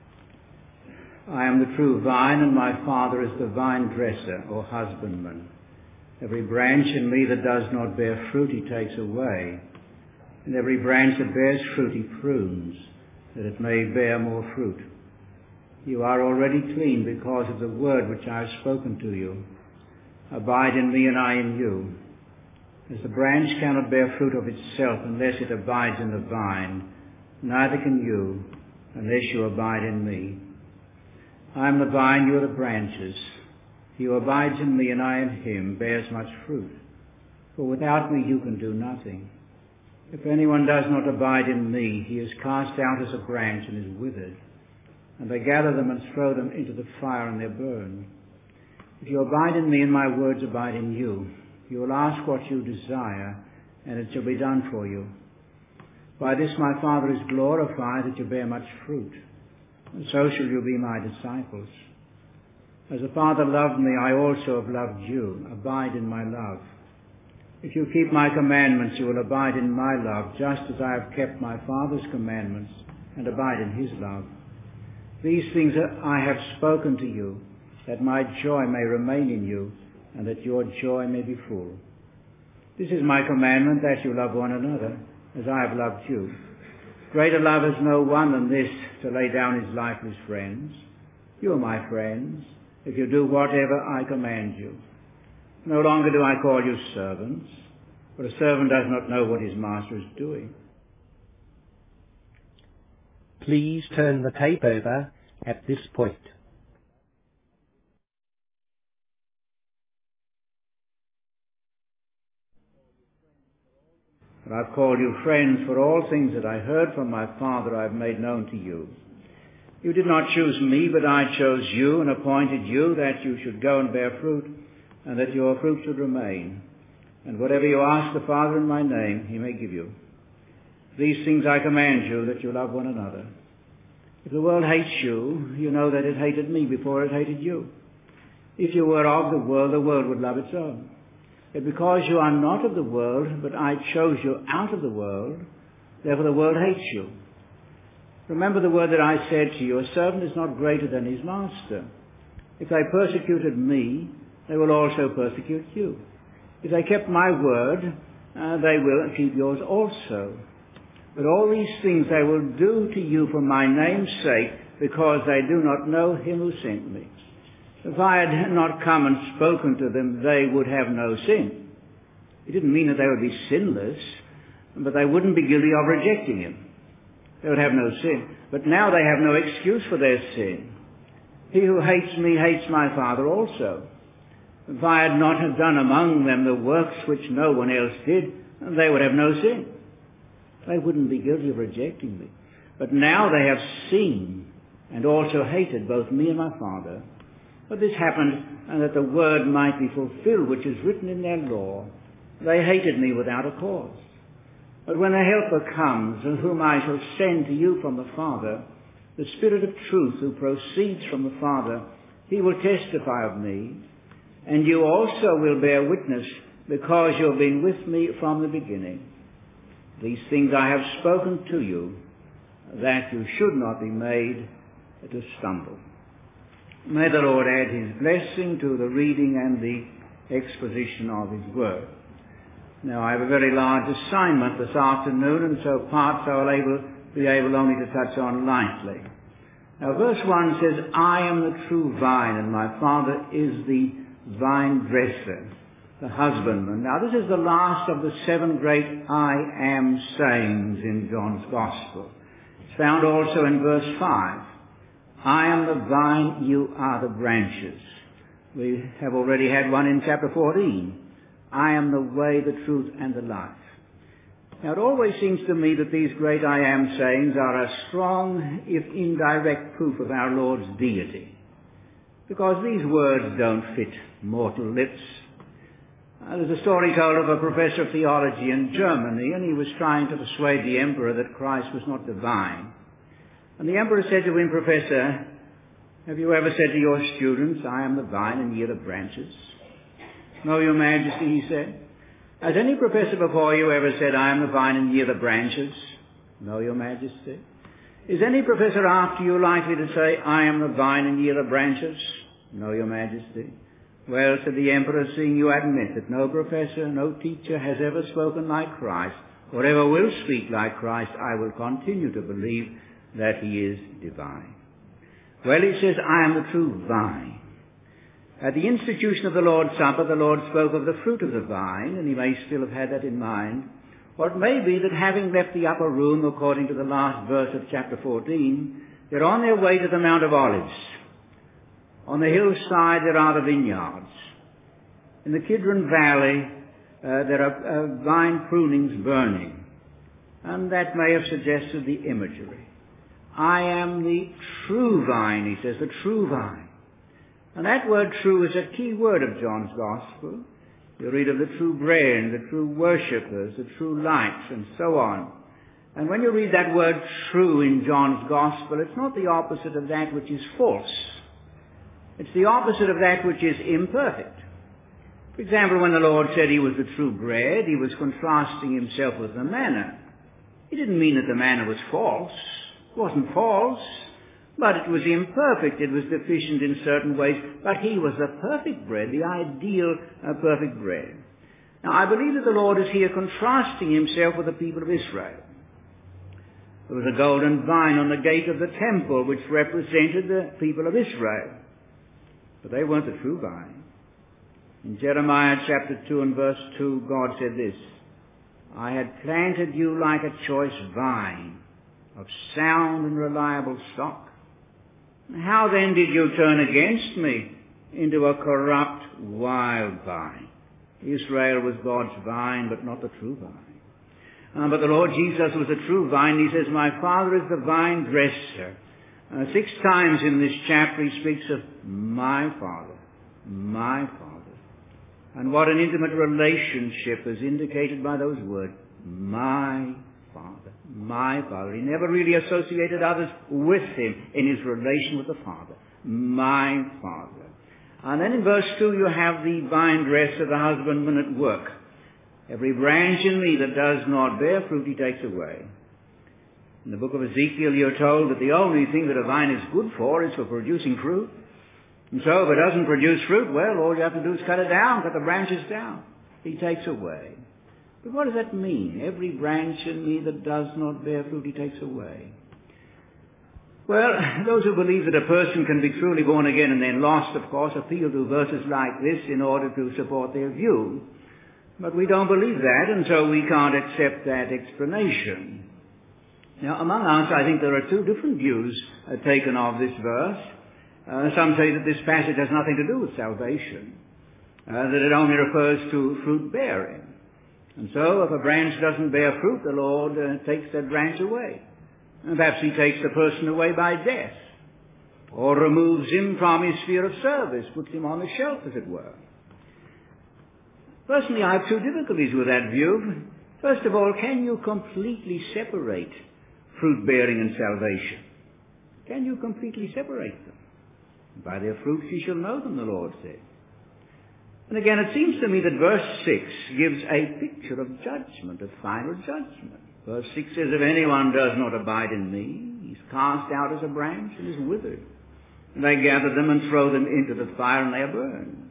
I am the true vine, and my Father is the vine dresser or husbandman. Every branch in me that does not bear fruit he takes away, and every branch that bears fruit he prunes, that it may bear more fruit. You are already clean because of the word which I have spoken to you. Abide in me and I in you. As the branch cannot bear fruit of itself unless it abides in the vine, neither can you unless you abide in me. I am the vine, you are the branches. He who abides in me and I in him bears much fruit. For without me you can do nothing. If anyone does not abide in me, he is cast out as a branch and is withered. And they gather them and throw them into the fire, and they burn. If you abide in me and my words abide in you, you will ask what you desire, and it shall be done for you. By this my Father is glorified, that you bear much fruit, and so shall you be my disciples. As the Father loved me, I also have loved you. Abide in my love. If you keep my commandments, you will abide in my love, just as I have kept my Father's commandments and abide in his love. These things I have spoken to you, that my joy may remain in you, and that your joy may be full. This is my commandment, that you love one another, as I have loved you. Greater love has no one than this, to lay down his life for his friends. You are my friends, if you do whatever I command you. No longer do I call you servants, for a servant does not know what his master is doing. Please turn the tape over at this point. But I've called you friends, for all things that I heard from my Father I have made known to you. You did not choose me, but I chose you and appointed you that you should go and bear fruit, and that your fruit should remain. And whatever you ask the Father in my name, he may give you. These things I command you, that you love one another. If the world hates you, you know that it hated me before it hated you. If you were of the world, the world would love its own. Yet because you are not of the world, but I chose you out of the world, therefore the world hates you. Remember the word that I said to you, a servant is not greater than his master. If they persecuted me, they will also persecute you. If they kept my word, uh, they will keep yours also. But all these things they will do to you for my name's sake, because they do not know him who sent me. If I had not come and spoken to them, they would have no sin. It didn't mean that they would be sinless, but they wouldn't be guilty of rejecting him. They would have no sin. But now they have no excuse for their sin. He who hates me hates my Father also. If I had not have done among them the works which no one else did, they would have no sin. They wouldn't be guilty of rejecting me. But now they have seen and also hated both me and my Father. But this happened, and that the word might be fulfilled, which is written in their law. They hated me without a cause. But when a helper comes, whom I shall send to you from the Father, the Spirit of truth who proceeds from the Father, he will testify of me, and you also will bear witness, because you have been with me from the beginning. These things I have spoken to you, that you should not be made to stumble. May the Lord add his blessing to the reading and the exposition of his word. Now I have a very large assignment this afternoon, and so parts I will able, be able only to touch on lightly. Now verse one says, I am the true vine, and my Father is the vine dresser, the husbandman. Now this is the last of the seven great I am sayings in John's Gospel. It's found also in verse five. I am the vine, you are the branches. We have already had one in chapter fourteen. I am the way, the truth, and the life. Now it always seems to me that these great I am sayings are a strong, if indirect, proof of our Lord's deity. Because these words don't fit mortal lips. Uh, there's a story told of a professor of theology in Germany, and he was trying to persuade the emperor that Christ was not divine. And the emperor said to him, Professor, Have you ever said to your students, I am the vine and ye are the branches? No, your majesty, he said. Has any professor before you ever said, I am the vine and ye are the branches? No, your majesty. Is any professor after you likely to say, I am the vine and ye are the branches? No, your majesty. Well, said the emperor, seeing you admit that no professor, no teacher has ever spoken like Christ, or ever will speak like Christ, I will continue to believe that he is divine. Well, he says, I am the true vine. At the institution of the Lord's Supper, the Lord spoke of the fruit of the vine, and he may still have had that in mind. Or it may be that having left the upper room, according to the last verse of chapter fourteen, they're on their way to the Mount of Olives. On the hillside there are the vineyards. In the Kidron Valley uh, there are uh, vine prunings burning. And that may have suggested the imagery. I am the true vine, he says, the true vine. And that word true is a key word of John's Gospel. You read of the true brain, the true worshippers, the true lights, and so on. And when you read that word true in John's Gospel, it's not the opposite of that which is false. It's the opposite of that which is imperfect. For example, when the Lord said he was the true bread, he was contrasting himself with the manna. He didn't mean that the manna was false. It wasn't false, but it was imperfect. It was deficient in certain ways. But he was the perfect bread, the ideal uh, perfect bread. Now, I believe that the Lord is here contrasting himself with the people of Israel. There was a golden vine on the gate of the temple which represented the people of Israel. But they weren't the true vine. In Jeremiah chapter two and verse two, God said this, I had planted you like a choice vine of sound and reliable stock. How then did you turn against me into a corrupt wild vine? Israel was God's vine, but not the true vine. Uh, but the Lord Jesus was the true vine. He says, my Father is the vine dresser. Uh, six times in this chapter he speaks of my Father, my Father. And what an intimate relationship is indicated by those words, my Father, my Father. He never really associated others with him in his relation with the Father, my Father. And then in verse two you have the vine dresser, the husbandman at work. Every branch in me that does not bear fruit he takes away. In the book of Ezekiel you're told that the only thing that a vine is good for is for producing fruit. And so if it doesn't produce fruit, well, all you have to do is cut it down, cut the branches down. He takes away. But what does that mean? Every branch in me that does not bear fruit, he takes away. Well, those who believe that a person can be truly born again and then lost, of course, appeal to verses like this in order to support their view. But we don't believe that, and so we can't accept that explanation. Now, among us, I think there are two different views uh, taken of this verse. Uh, some say that this passage has nothing to do with salvation, uh, that it only refers to fruit bearing. And so if a branch doesn't bear fruit, the Lord uh, takes that branch away. And perhaps he takes the person away by death, or removes him from his sphere of service, puts him on the shelf, as it were. Personally, I have two difficulties with that view. First of all, can you completely separate fruit bearing and salvation? Can you completely separate them? By their fruits ye shall know them, the Lord said. And again, it seems to me that verse six gives a picture of judgment, of final judgment. Verse six says, if anyone does not abide in me, he's cast out as a branch and is withered. And they gather them and throw them into the fire and they are burned.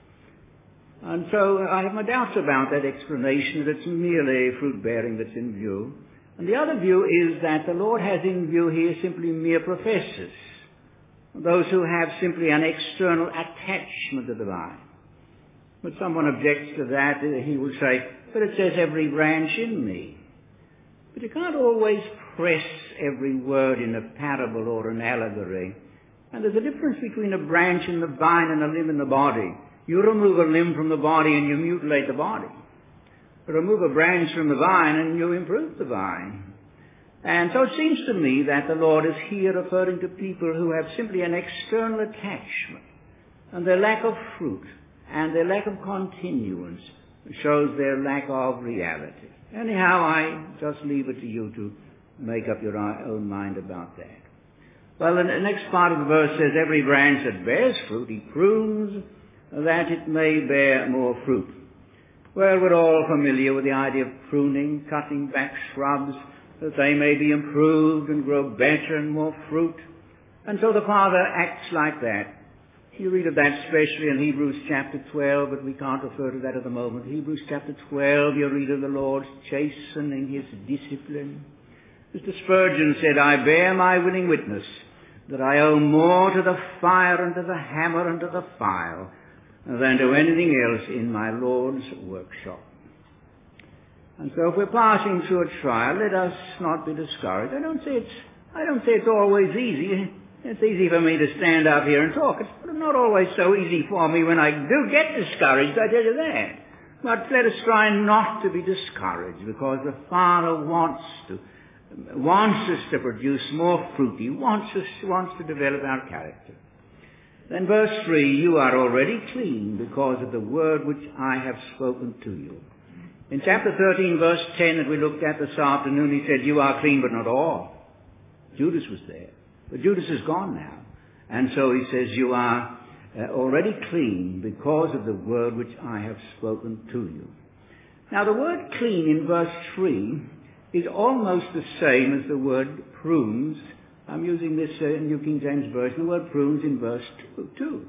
And so I have my doubts about that explanation, that it's merely fruit bearing that's in view. And the other view is that the Lord has in view here simply mere professors, those who have simply an external attachment to the vine. But someone objects to that. He will say, but it says every branch in me. But you can't always press every word in a parable or an allegory. And there's a difference between a branch in the vine and a limb in the body. You remove a limb from the body and you mutilate the body. You remove a branch from the vine and you improve the vine. And so it seems to me that the Lord is here referring to people who have simply an external attachment, and their lack of fruit and their lack of continuance shows their lack of reality. Anyhow, I just leave it to you to make up your own mind about that. Well, the next part of the verse says, every branch that bears fruit he prunes, that it may bear more fruit. Well, we're all familiar with the idea of pruning, cutting back shrubs, that they may be improved and grow better and more fruit. And so the Father acts like that. You read of that especially in Hebrews chapter twelve, but we can't refer to that at the moment. Hebrews chapter twelve, you read of the Lord chastening his discipline. Mister Spurgeon said, I bear my willing witness that I owe more to the fire and to the hammer and to the file than to anything else in my Lord's workshop. And so if we're passing through a trial, let us not be discouraged. I don't say it's, I don't say it's always easy. It's easy for me to stand up here and talk. It's not always so easy for me when I do get discouraged, I tell you that. But let us try not to be discouraged, because the Father wants to, wants us to produce more fruit. He wants us, wants to develop our character. Then verse three, you are already clean because of the word which I have spoken to you. In chapter thirteen, verse ten that we looked at this afternoon, he said, you are clean, but not all. Judas was there. But Judas is gone now. And so he says, you are uh, already clean because of the word which I have spoken to you. Now the word clean in verse three is almost the same as the word prunes. I'm using this uh, New King James Version, the word prunes in verse two.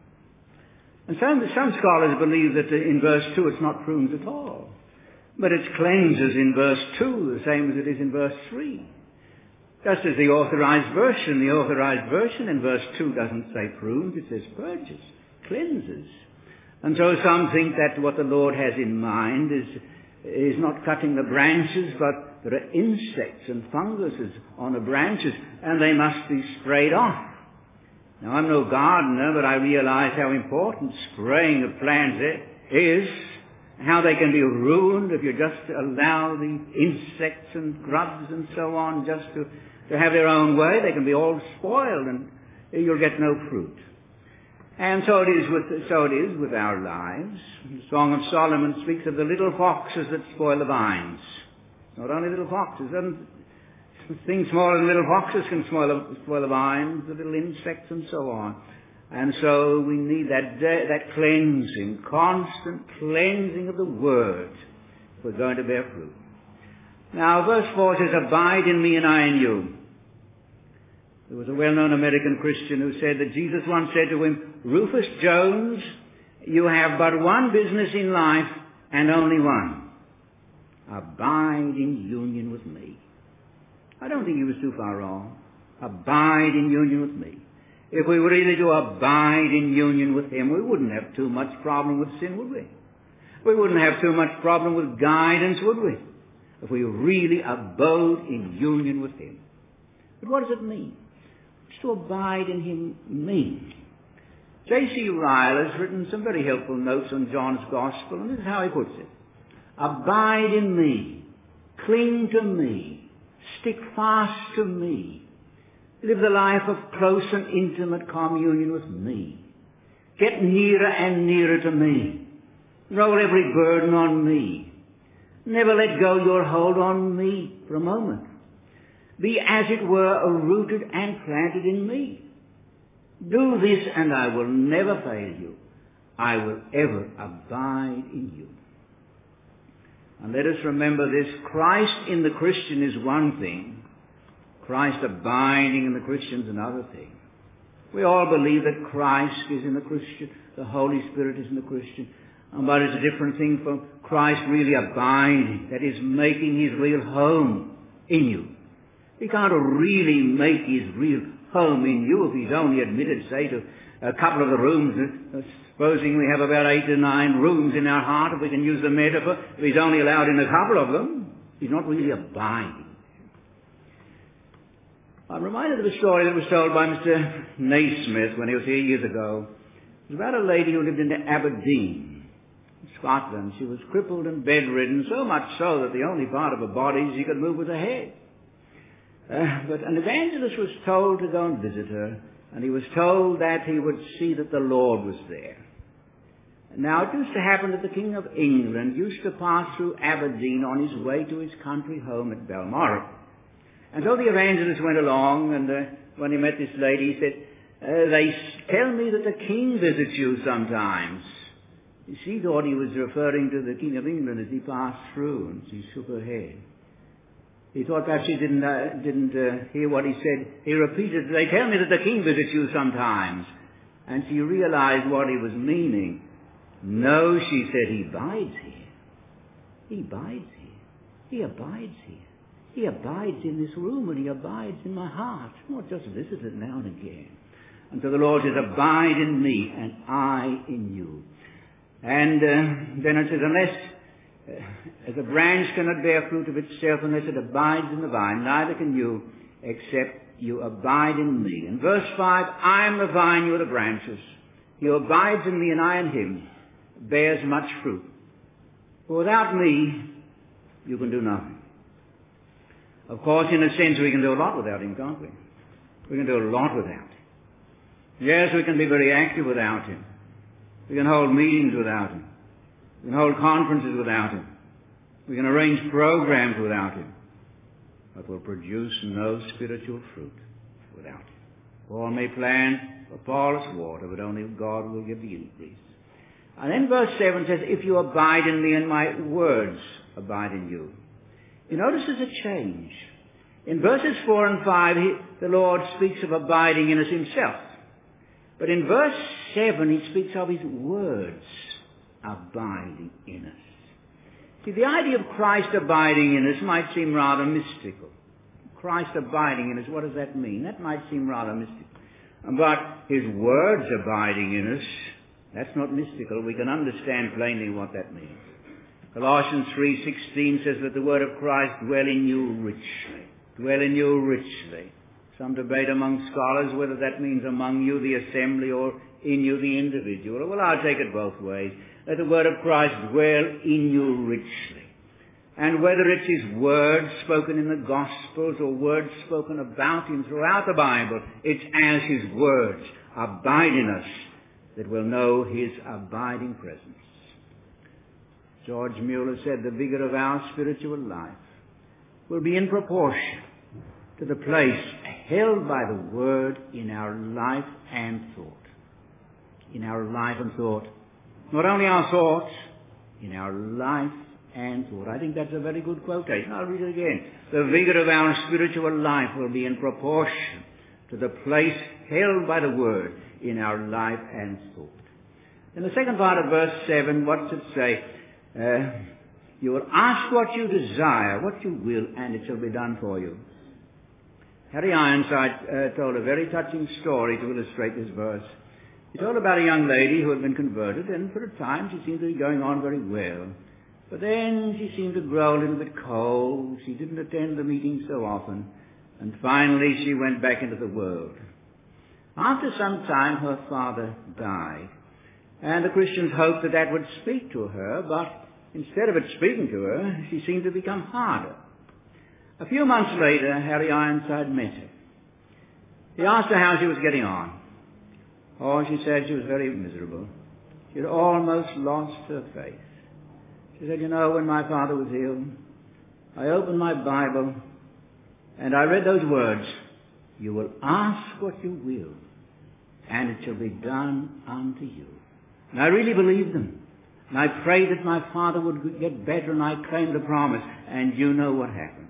And some, some scholars believe that in verse two it's not prunes at all. But it's cleanses in verse two, the same as it is in verse three. Just as the Authorized Version, the Authorized Version in verse two doesn't say prunes, it says purges, cleanses. And so some think that what the Lord has in mind is, is not cutting the branches, but there are insects and funguses on the branches, and they must be sprayed off. Now, I'm no gardener, but I realize how important spraying of plants is, how they can be ruined if you just allow the insects and grubs and so on just to, to have their own way. They can be all spoiled and you'll get no fruit. And so it is with, so it is with our lives. The Song of Solomon speaks of the little foxes that spoil the vines. Not only little foxes, and things smaller than little foxes can spoil the, spoil the vines, the little insects and so on. And so we need that, that cleansing, constant cleansing of the Word if we're going to bear fruit. Now, verse four says, abide in me and I in you. There was a well-known American Christian who said that Jesus once said to him, Rufus Jones, you have but one business in life and only one. Abide in union with me. I don't think he was too far wrong. Abide in union with me. If we were really to abide in union with him, we wouldn't have too much problem with sin, would we? We wouldn't have too much problem with guidance, would we? If we really abode in union with him. But what does it mean? What's to abide in him mean? J C Ryle has written some very helpful notes on John's Gospel, and this is how he puts it. Abide in me. Cling to me. Stick fast to me. Live the life of close and intimate communion with me. Get nearer and nearer to me. Roll every burden on me. Never let go your hold on me for a moment. Be, as it were, rooted and planted in me. Do this and I will never fail you. I will ever abide in you. And let us remember this, Christ in the Christian is one thing. Christ abiding in the Christian is another thing. We all believe that Christ is in the Christian, the Holy Spirit is in the Christian, but it's a different thing from Christ really abiding, that is, making his real home in you. He can't really make his real home in you if he's only admitted, say, to a couple of the rooms. Uh, supposing we have about eight or nine rooms in our heart, if we can use the metaphor, if he's only allowed in a couple of them, he's not really abiding. I'm reminded of a story that was told by Mister Naismith when he was here years ago. It was about a lady who lived in Aberdeen, Scotland. She was crippled and bedridden, so much so that the only part of her body she could move was her head. Uh, but an evangelist was told to go and visit her, and he was told that he would see that the Lord was there. Now, it used to happen that the King of England used to pass through Aberdeen on his way to his country home at Balmoral. And so the evangelist went along, and uh, when he met this lady, he said, uh, they tell me that the king visits you sometimes. She thought he was referring to the King of England as he passed through, and she shook her head. He thought perhaps she didn't, uh, didn't uh, hear what he said. He repeated, they tell me that the king visits you sometimes. And she realized what he was meaning. No, she said, he abides here. He abides here. He abides here. He abides in this room, and he abides in my heart. Not just visit it now and again. And so the Lord says, abide in me, and I in you. And uh, then it says, unless uh, as a branch cannot bear fruit of itself unless it abides in the vine, neither can you except you abide in me. In verse five, I am the vine, you are the branches. He who abides in me and I in him bears much fruit. For without me, you can do nothing. Of course, in a sense, we can do a lot without him, can't we? We can do a lot without him. Yes, we can be very active without him. We can hold meetings without him. We can hold conferences without him. We can arrange programs without him. But we'll produce no spiritual fruit without him. Paul may plant, Apollos water, but only God will give the increase. And then verse seven says, if you abide in me and my words abide in you. You notice there's a change. In verses four and five, he, the Lord speaks of abiding in us himself. But in verse seven, he speaks of his words abiding in us. See, the idea of Christ abiding in us might seem rather mystical. Christ abiding in us, what does that mean? That might seem rather mystical. But his words abiding in us, that's not mystical. We can understand plainly what that means. Colossians three sixteen says that the word of Christ dwell in you richly. Dwell in you richly. Some debate among scholars whether that means among you, the assembly, or in you, the individual. Well, I'll take it both ways. Let the word of Christ dwell in you richly. And whether it's his words spoken in the Gospels or words spoken about him throughout the Bible, it's as his words abide in us that we'll know his abiding presence. George Mueller said the vigor of our spiritual life will be in proportion to the place held by the Word in our life and thought. In our life and thought. Not only our thoughts, in our life and thought. I think that's a very good quotation. I'll read it again. The vigor of our spiritual life will be in proportion to the place held by the Word in our life and thought. In the second part of verse seven, what does it say? Uh, you will ask what you desire, what you will, and it shall be done for you. Harry Ironside uh, told a very touching story to illustrate this verse. He told about a young lady who had been converted, and for a time she seemed to be going on very well. But then she seemed to grow a little bit cold. She didn't attend the meetings so often. And finally she went back into the world. After some time her father died. And the Christians hoped that that would speak to her, but instead of it speaking to her, she seemed to become harder. A few months later, Harry Ironside met her. He asked her how she was getting on. Oh, she said she was very miserable. She had almost lost her faith. She said, you know, when my father was ill, I opened my Bible and I read those words, you will ask what you will, and it shall be done unto you. And I really believed them. And I prayed that my father would get better, and I claimed the promise. And you know what happened.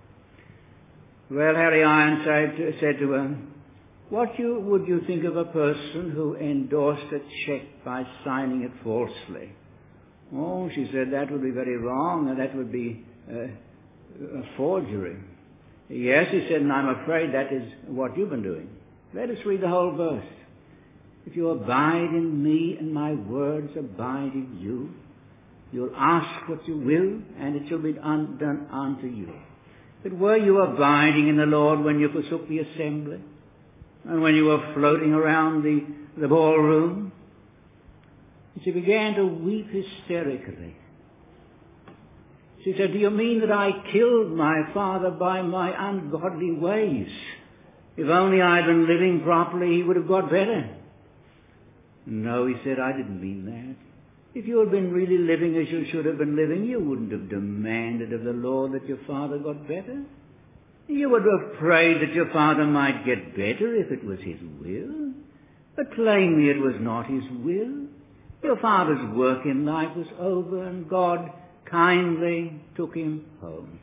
Well, Harry Ironside said to her, what you, would you think of a person who endorsed a check by signing it falsely? Oh, she said, that would be very wrong, and that would be uh, a forgery. Yes, he said, and I'm afraid that is what you've been doing. Let us read the whole verse. If you abide in me and my words abide in you, you'll ask what you will, and it shall be done unto you. But were you abiding in the Lord when you forsook the assembly? And when you were floating around the, the ballroom? And she began to weep hysterically. She said, do you mean that I killed my father by my ungodly ways? If only I'd been living properly, he would have got better. No, he said, I didn't mean that. If you had been really living as you should have been living, you wouldn't have demanded of the Lord that your father got better. You would have prayed that your father might get better if it was his will. But plainly it was not his will. Your father's work in life was over, and God kindly took him home.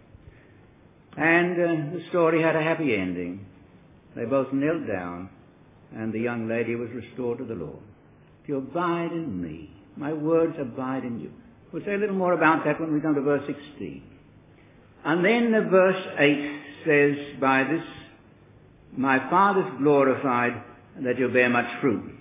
And uh, the story had a happy ending. They both knelt down, and the young lady was restored to the Lord. If you abide in me, my words abide in you. We'll say a little more about that when we come to verse sixteen. And then uh, verse eight says, by this my Father's glorified, that you'll bear much fruit.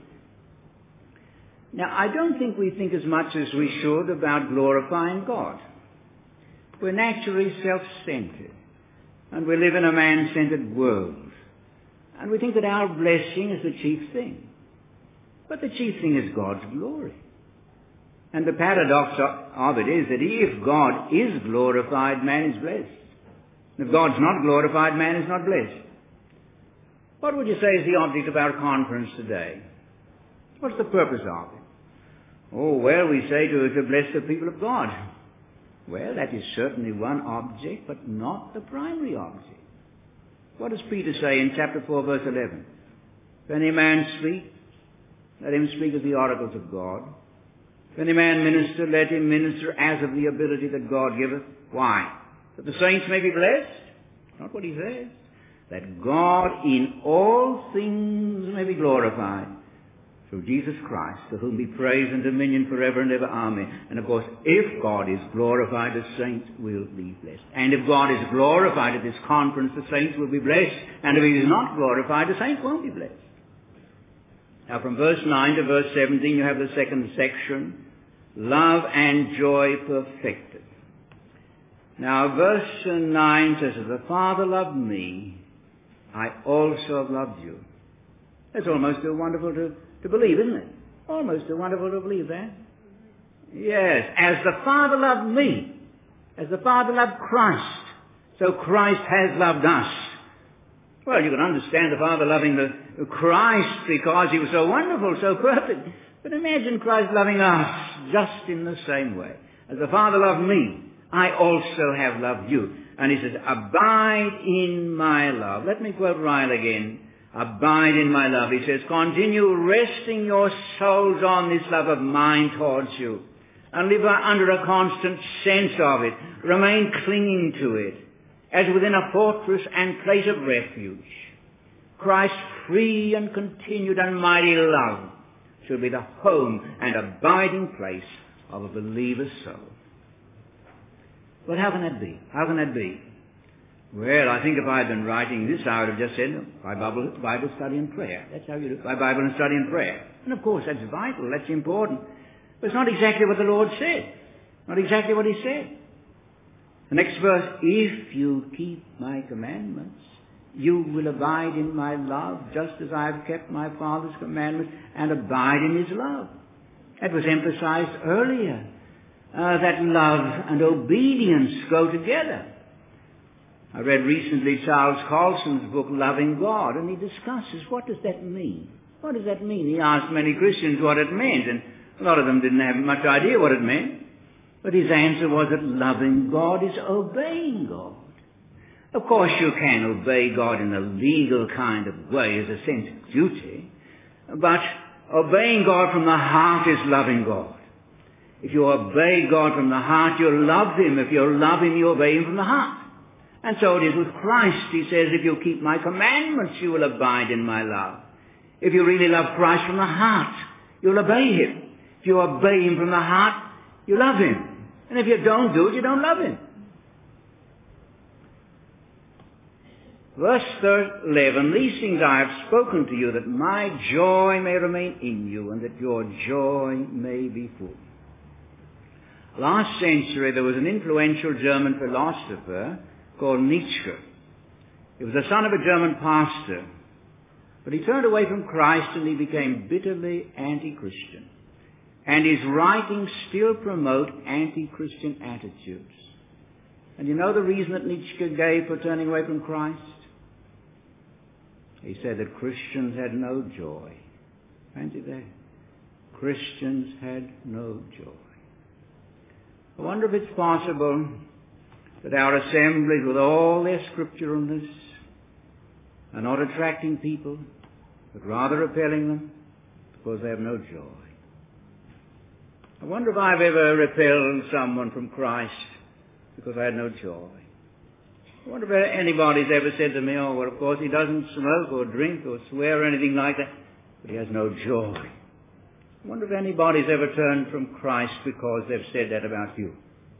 Now, I don't think we think as much as we should about glorifying God. We're naturally self-centered, and we live in a man-centered world. And we think that our blessing is the chief thing. But the chief thing is God's glory. And the paradox of it is that if God is glorified, man is blessed. If God's not glorified, man is not blessed. What would you say is the object of our conference today? What's the purpose of it? Oh, well, we say to, to bless the people of God. Well, that is certainly one object, but not the primary object. What does Peter say in chapter four, verse eleven? If any man speak, let him speak of the oracles of God. If any man minister, let him minister as of the ability that God giveth. Why? That the saints may be blessed? Not what he says. That God in all things may be glorified through Jesus Christ, to whom be praise and dominion forever and ever. Amen. And of course, if God is glorified, the saints will be blessed. And if God is glorified at this conference, the saints will be blessed. And if he is not glorified, the saints won't be blessed. Now from verse nine to verse seventeen, you have the second section, love and joy perfected. Now verse nine says, as the Father loved me, I also have loved you. That's almost too wonderful to, to believe, isn't it? Almost too wonderful to believe that. Yes, as the Father loved me, as the Father loved Christ, so Christ has loved us. Well, you can understand the Father loving the Christ because he was so wonderful, so perfect. But imagine Christ loving us just in the same way. As the Father loved me, I also have loved you. And he says, abide in my love. Let me quote Ryle again. Abide in my love. He says, continue resting your souls on this love of mine towards you. And live under a constant sense of it. Remain clinging to it, as within a fortress and place of refuge. Christ's free and continued and mighty love should be the home and abiding place of a believer's soul. But how can that be? How can that be? Well, I think if I had been writing this, I would have just said, by Bible, Bible study and prayer. That's how you do it, by Bible and study and prayer. And of course, that's vital, that's important. But it's not exactly what the Lord said. Not exactly what he said. The next verse, if you keep my commandments, you will abide in my love, just as I have kept my Father's commandments and abide in his love. That was emphasized earlier, uh, that love and obedience go together. I read recently Charles Colson's book, Loving God, and he discusses what does that mean? What does that mean? He asked many Christians what it meant, and a lot of them didn't have much idea what it meant. But his answer was that loving God is obeying God. Of course, you can obey God in a legal kind of way as a sense of duty, but obeying God from the heart is loving God. If you obey God from the heart, you'll love him. If you love him, you obey him from the heart. And so it is with Christ. He says, if you keep my commandments, you will abide in my love. If you really love Christ from the heart, you'll obey him. If you obey him from the heart, you love him. And if you don't do it, you don't love him. Verse eleven, these things I have spoken to you, that my joy may remain in you, and that your joy may be full. Last century, there was an influential German philosopher called Nietzsche. He was the son of a German pastor, but he turned away from Christ and he became bitterly anti-Christian. And his writings still promote anti-Christian attitudes. And you know the reason that Nietzsche gave for turning away from Christ? He said that Christians had no joy. Fancy that. Christians had no joy. I wonder if it's possible that our assemblies, with all their scripturalness, are not attracting people, but rather repelling them because they have no joy. I wonder if I've ever repelled someone from Christ because I had no joy. I wonder if anybody's ever said to me, oh, well, of course he doesn't smoke or drink or swear or anything like that, but he has no joy. I wonder if anybody's ever turned from Christ because they've said that about you.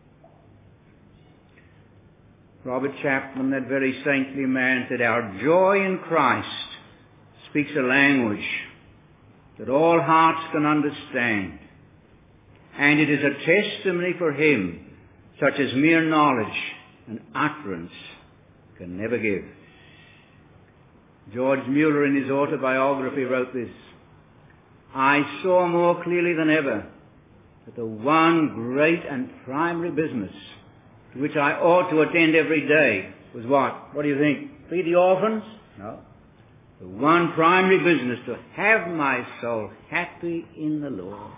Robert Chapman, that very saintly man, said, our joy in Christ speaks a language that all hearts can understand, and it is a testimony for him such as mere knowledge and utterance can never give. George Mueller, in his autobiography, wrote this, I saw more clearly than ever that the one great and primary business to which I ought to attend every day was what? What do you think? Feed the orphans? No. The one primary business, to have my soul happy in the Lord.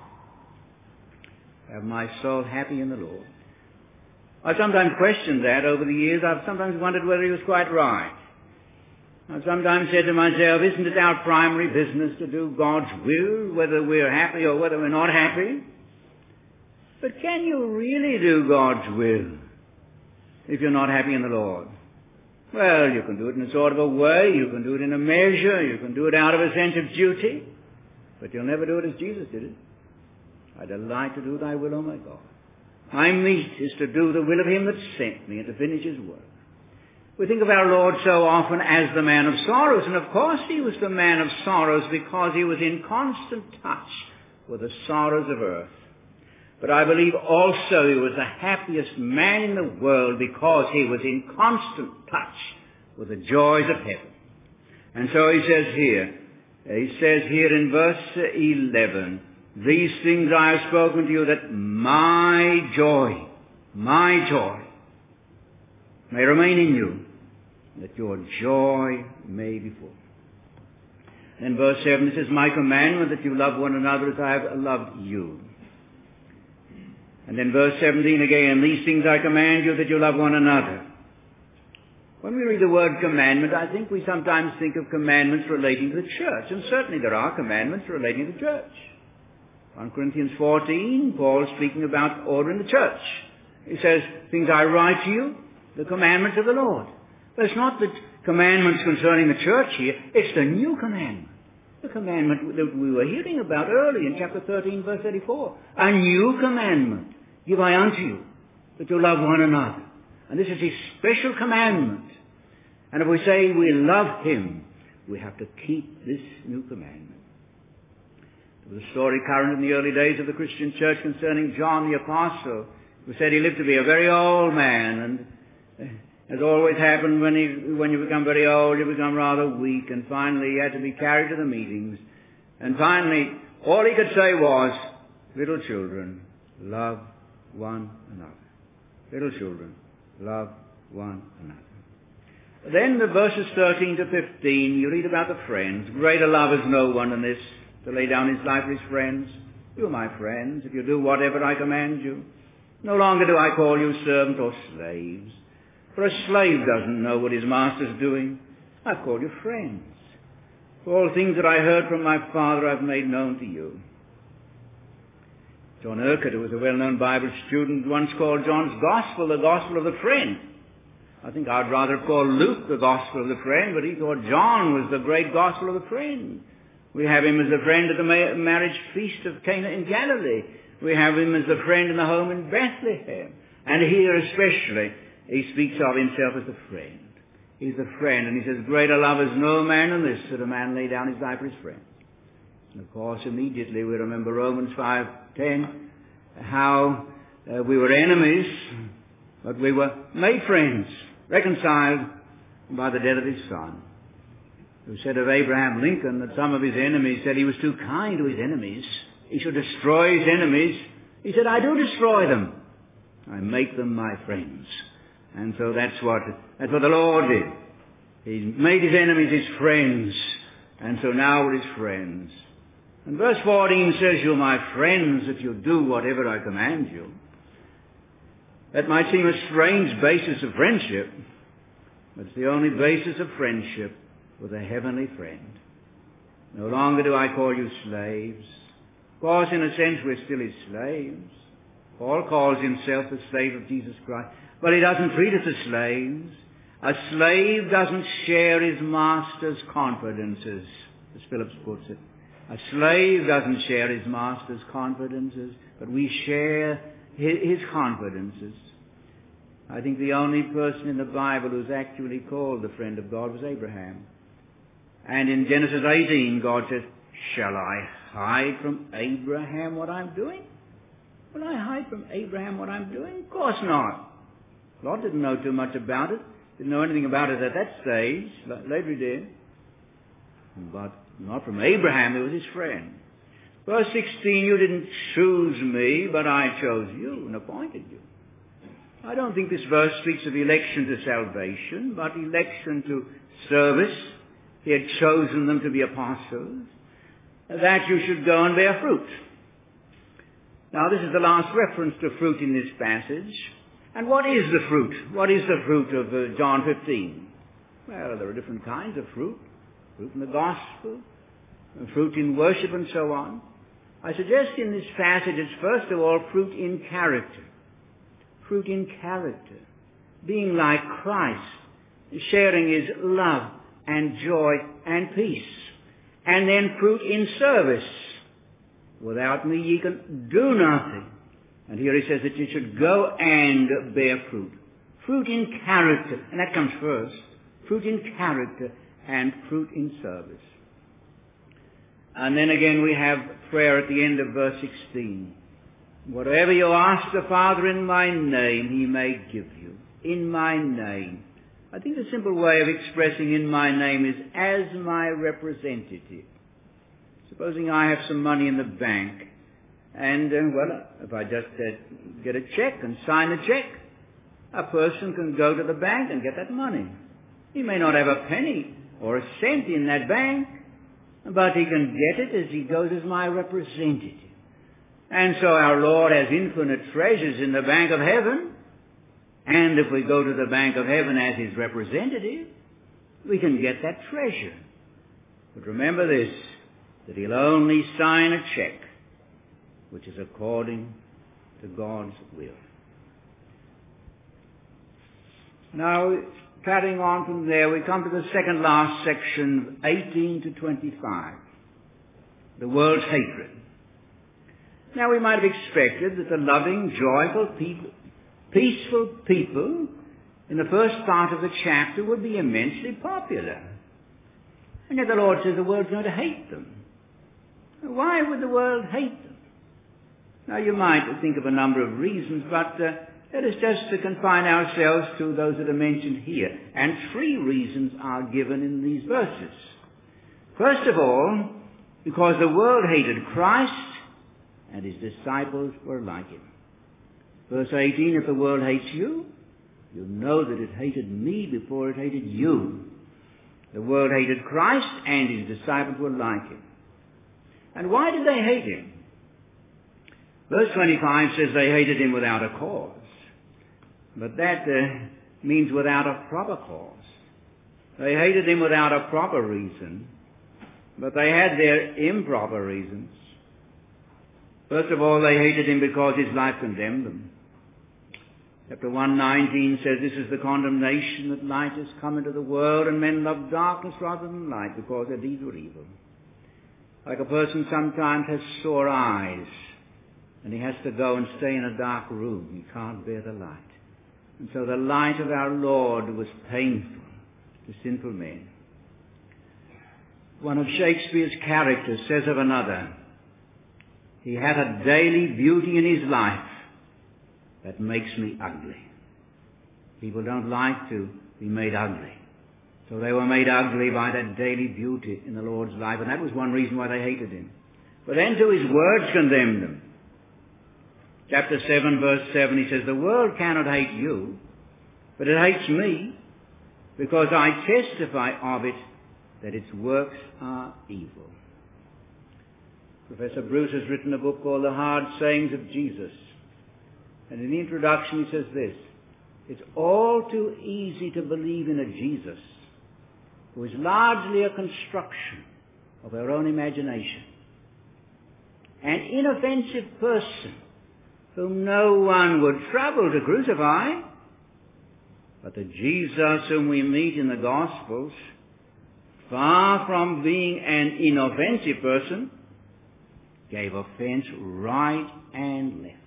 Have my soul happy in the Lord. I've sometimes questioned that over the years. I've sometimes wondered whether he was quite right. I've sometimes said to myself, isn't it our primary business to do God's will, whether we're happy or whether we're not happy? But can you really do God's will if you're not happy in the Lord? Well, you can do it in a sort of a way, you can do it in a measure, you can do it out of a sense of duty, but you'll never do it as Jesus did it. I delight to do thy will, O my God. My meat is to do the will of him that sent me and to finish his work. We think of our Lord so often as the man of sorrows, and of course he was the man of sorrows because he was in constant touch with the sorrows of earth. But I believe also he was the happiest man in the world because he was in constant touch with the joys of heaven. And so he says here, he says here in verse eleven, these things I have spoken to you that my joy, my joy may remain in you, that your joy may be full. And verse seven, it says, my commandment that you love one another as I have loved you. And then verse seventeen again, these things I command you that you love one another. When we read the word commandment, I think we sometimes think of commandments relating to the church. And certainly there are commandments relating to the church. First Corinthians fourteen, Paul speaking about order in the church. He says, things I write to you, the commandments of the Lord. But it's not the commandments concerning the church here, it's the new commandment. The commandment that we were hearing about earlier in chapter thirteen, verse thirty-four. A new commandment give I unto you, that you love one another. And this is his special commandment. And if we say we love him, we have to keep this new commandment. There was a story current in the early days of the Christian church concerning John the Apostle, who said he lived to be a very old man, and as always happened when he, when you become very old, you become rather weak, and finally he had to be carried to the meetings. And finally, all he could say was, little children, love one another. Little children, love one another. Then the verses thirteen to fifteen, you read about the friends. Greater love is no one than this, to lay down his life for his friends. You are my friends, if you do whatever I command you. No longer do I call you servants or slaves. For a slave doesn't know what his master's doing. I've called you friends. For all things that I heard from my Father I've made known to you. John Urquhart, who was a well-known Bible student, once called John's Gospel the Gospel of the Friend. I think I'd rather call Luke the Gospel of the Friend, but he thought John was the great Gospel of the Friend. We have him as the friend at the marriage feast of Cana in Galilee. We have him as the friend in the home in Bethlehem. And here especially, he speaks of himself as the friend. He's the friend, and he says, greater love is no man than this, that a man lay down his life for his friend. And of course, immediately we remember Romans five ten, how uh, we were enemies, but we were made friends, reconciled by the death of his Son. Who said of Abraham Lincoln that some of his enemies said he was too kind to his enemies. He should destroy his enemies. He said, I do destroy them. I make them my friends. And so that's what, that's what the Lord did. He made his enemies his friends. And so now we're his friends. And verse fourteen says, you're my friends if you do whatever I command you. That might seem a strange basis of friendship, but it's the only basis of friendship with a heavenly friend. No longer do I call you slaves. Of course, in a sense, we're still his slaves. Paul calls himself the slave of Jesus Christ, but he doesn't treat us as slaves. A slave doesn't share his master's confidences, as Phillips puts it. A slave doesn't share his master's confidences, but we share his confidences. I think the only person in the Bible who's actually called the friend of God was Abraham. And in Genesis eighteen, God says, shall I hide from Abraham what I'm doing? Will I hide from Abraham what I'm doing? Of course not. Lot didn't know too much about it. Didn't know anything about it at that stage. Later he did. But not from Abraham, it was his friend. Verse sixteen, you didn't choose me, but I chose you and appointed you. I don't think this verse speaks of election to salvation, but election to service. He had chosen them to be apostles, that you should go and bear fruit. Now this is the last reference to fruit in this passage. And what is the fruit? What is the fruit of uh, John fifteen? Well, there are different kinds of fruit. Fruit in the gospel, fruit in worship and so on. I suggest in this passage it's first of all fruit in character. Fruit in character. Being like Christ, sharing his love and joy and peace. And then fruit in service. Without me ye can do nothing. And here he says that you should go and bear fruit. Fruit in character, and that comes first. Fruit in character and fruit in service. And then again we have prayer at the end of verse sixteen. Whatever you ask the Father in my name, he may give you. In my name. I think the simple way of expressing in my name is as my representative. Supposing I have some money in the bank, and, uh, well, if I just uh, get a check and sign a check, a person can go to the bank and get that money. He may not have a penny or a cent in that bank, but he can get it as he goes as my representative. And so our Lord has infinite treasures in the bank of heaven, and if we go to the bank of heaven as his representative, we can get that treasure. But remember this, that he'll only sign a check which is according to God's will. Now, carrying on from there, we come to the second last section, eighteen to twenty-five. The world's hatred. Now, we might have expected that the loving, joyful people, peaceful people in the first part of the chapter would be immensely popular. And yet the Lord says the world's going to hate them. Why would the world hate them? Now, you might think of a number of reasons, but uh, let us just to confine ourselves to those that are mentioned here. And three reasons are given in these verses. First of all, because the world hated Christ and his disciples were like him. Verse eighteen, if the world hates you, you know that it hated me before it hated you. The world hated Christ and his disciples were like him. And why did they hate him? Verse twenty-five says they hated him without a cause. But that uh, means without a proper cause. They hated him without a proper reason, but they had their improper reasons. First of all, they hated him because his life condemned them. Chapter one nineteen says, this is the condemnation that light has come into the world, and men love darkness rather than light because their deeds were evil. Like a person sometimes has sore eyes, and he has to go and stay in a dark room. He can't bear the light. And so the light of our Lord was painful to sinful men. One of Shakespeare's characters says of another, he had a daily beauty in his life that makes me ugly. People don't like to be made ugly. So they were made ugly by that daily beauty in the Lord's life, and that was one reason why they hated him. But then to his words condemned them. Chapter seven, verse seven, he says, the world cannot hate you, but it hates me, because I testify of it that its works are evil. Professor Bruce has written a book called The Hard Sayings of Jesus. And in the introduction he says this: it's all too easy to believe in a Jesus who is largely a construction of our own imagination, an inoffensive person whom no one would trouble to crucify. But the Jesus whom we meet in the Gospels, far from being an inoffensive person, gave offense right and left.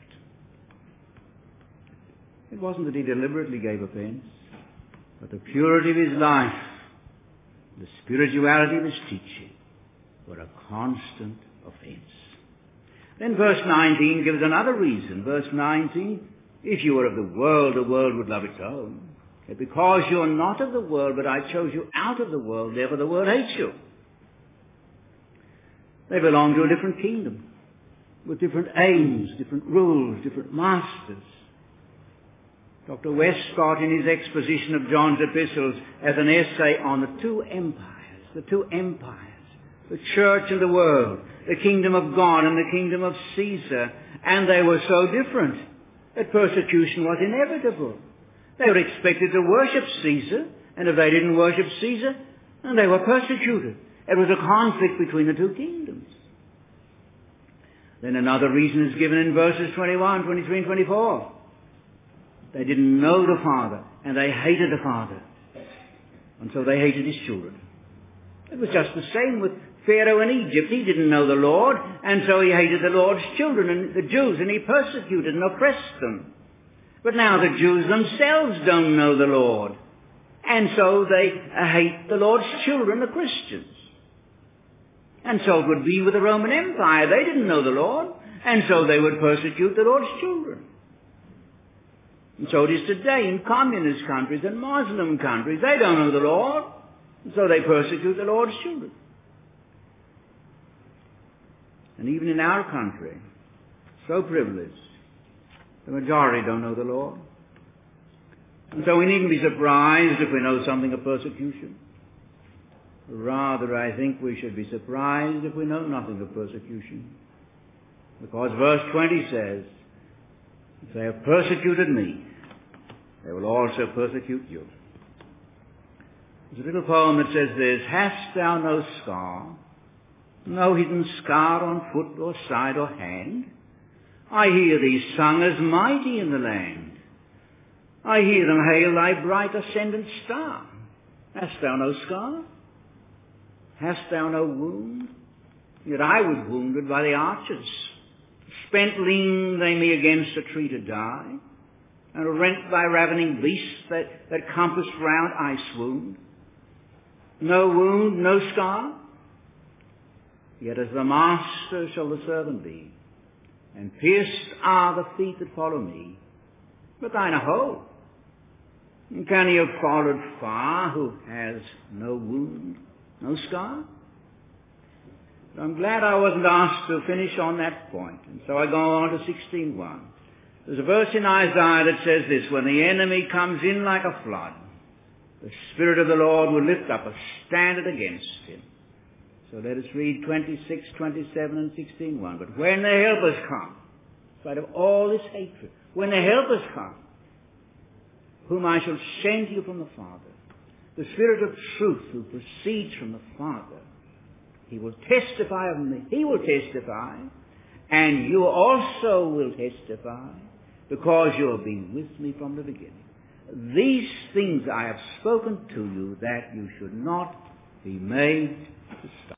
It wasn't that he deliberately gave offense, but the purity of his life, the spirituality of his teaching, were a constant offense. Then verse nineteen gives another reason. Verse nineteen, if you were of the world, the world would love its own. Because you are not of the world, but I chose you out of the world, therefore the world hates you. They belong to a different kingdom, with different aims, different rules, different masters. Doctor Westcott, in his exposition of John's epistles, has an essay on the two empires, the two empires, the church and the world, the kingdom of God and the kingdom of Caesar. And they were so different that persecution was inevitable. They were expected to worship Caesar, and if they didn't worship Caesar, then they were persecuted. It was a conflict between the two kingdoms. Then another reason is given in verses twenty-one, twenty-three, and twenty-four. They didn't know the Father, and they hated the Father. And so they hated his children. It was just the same with Pharaoh in Egypt. He didn't know the Lord, and so he hated the Lord's children and the Jews, and he persecuted and oppressed them. But now the Jews themselves don't know the Lord, and so they hate the Lord's children, the Christians. And so it would be with the Roman Empire. They didn't know the Lord, and so they would persecute the Lord's children. And so it is today in communist countries and Muslim countries. They don't know the Lord, and so they persecute the Lord's children. And even in our country, so privileged, the majority don't know the Lord. And so we needn't be surprised if we know something of persecution. Rather, I think we should be surprised if we know nothing of persecution. Because verse twenty says, if they have persecuted me, they will also persecute you. There's a little poem that says this: hast thou no scar, no hidden scar on foot or side or hand? I hear thee sung as mighty in the land. I hear them hail thy bright ascendant star. Hast thou no scar? Hast thou no wound? Yet I was wounded by the archers. Spent leaned they me against a tree to die, and rent by ravening beasts that, that compassed round I swooned. No wound, no scar? Yet as the master shall the servant be, and pierced are the feet that follow me. But thine a hoe. Can he have followed far who has no wound, no scar? But I'm glad I wasn't asked to finish on that point, and so I go on to sixteen one. There's a verse in Isaiah that says this: when the enemy comes in like a flood, the Spirit of the Lord will lift up a standard against him. So let us read twenty-six, twenty-seven, and sixteen one. But when the helpers come, in spite of all this hatred, when the helpers come, whom I shall send to you from the Father, the Spirit of truth who proceeds from the Father, he will testify of me. He will testify, and you also will testify, because you have been with me from the beginning. These things I have spoken to you, that you should not be made to stop.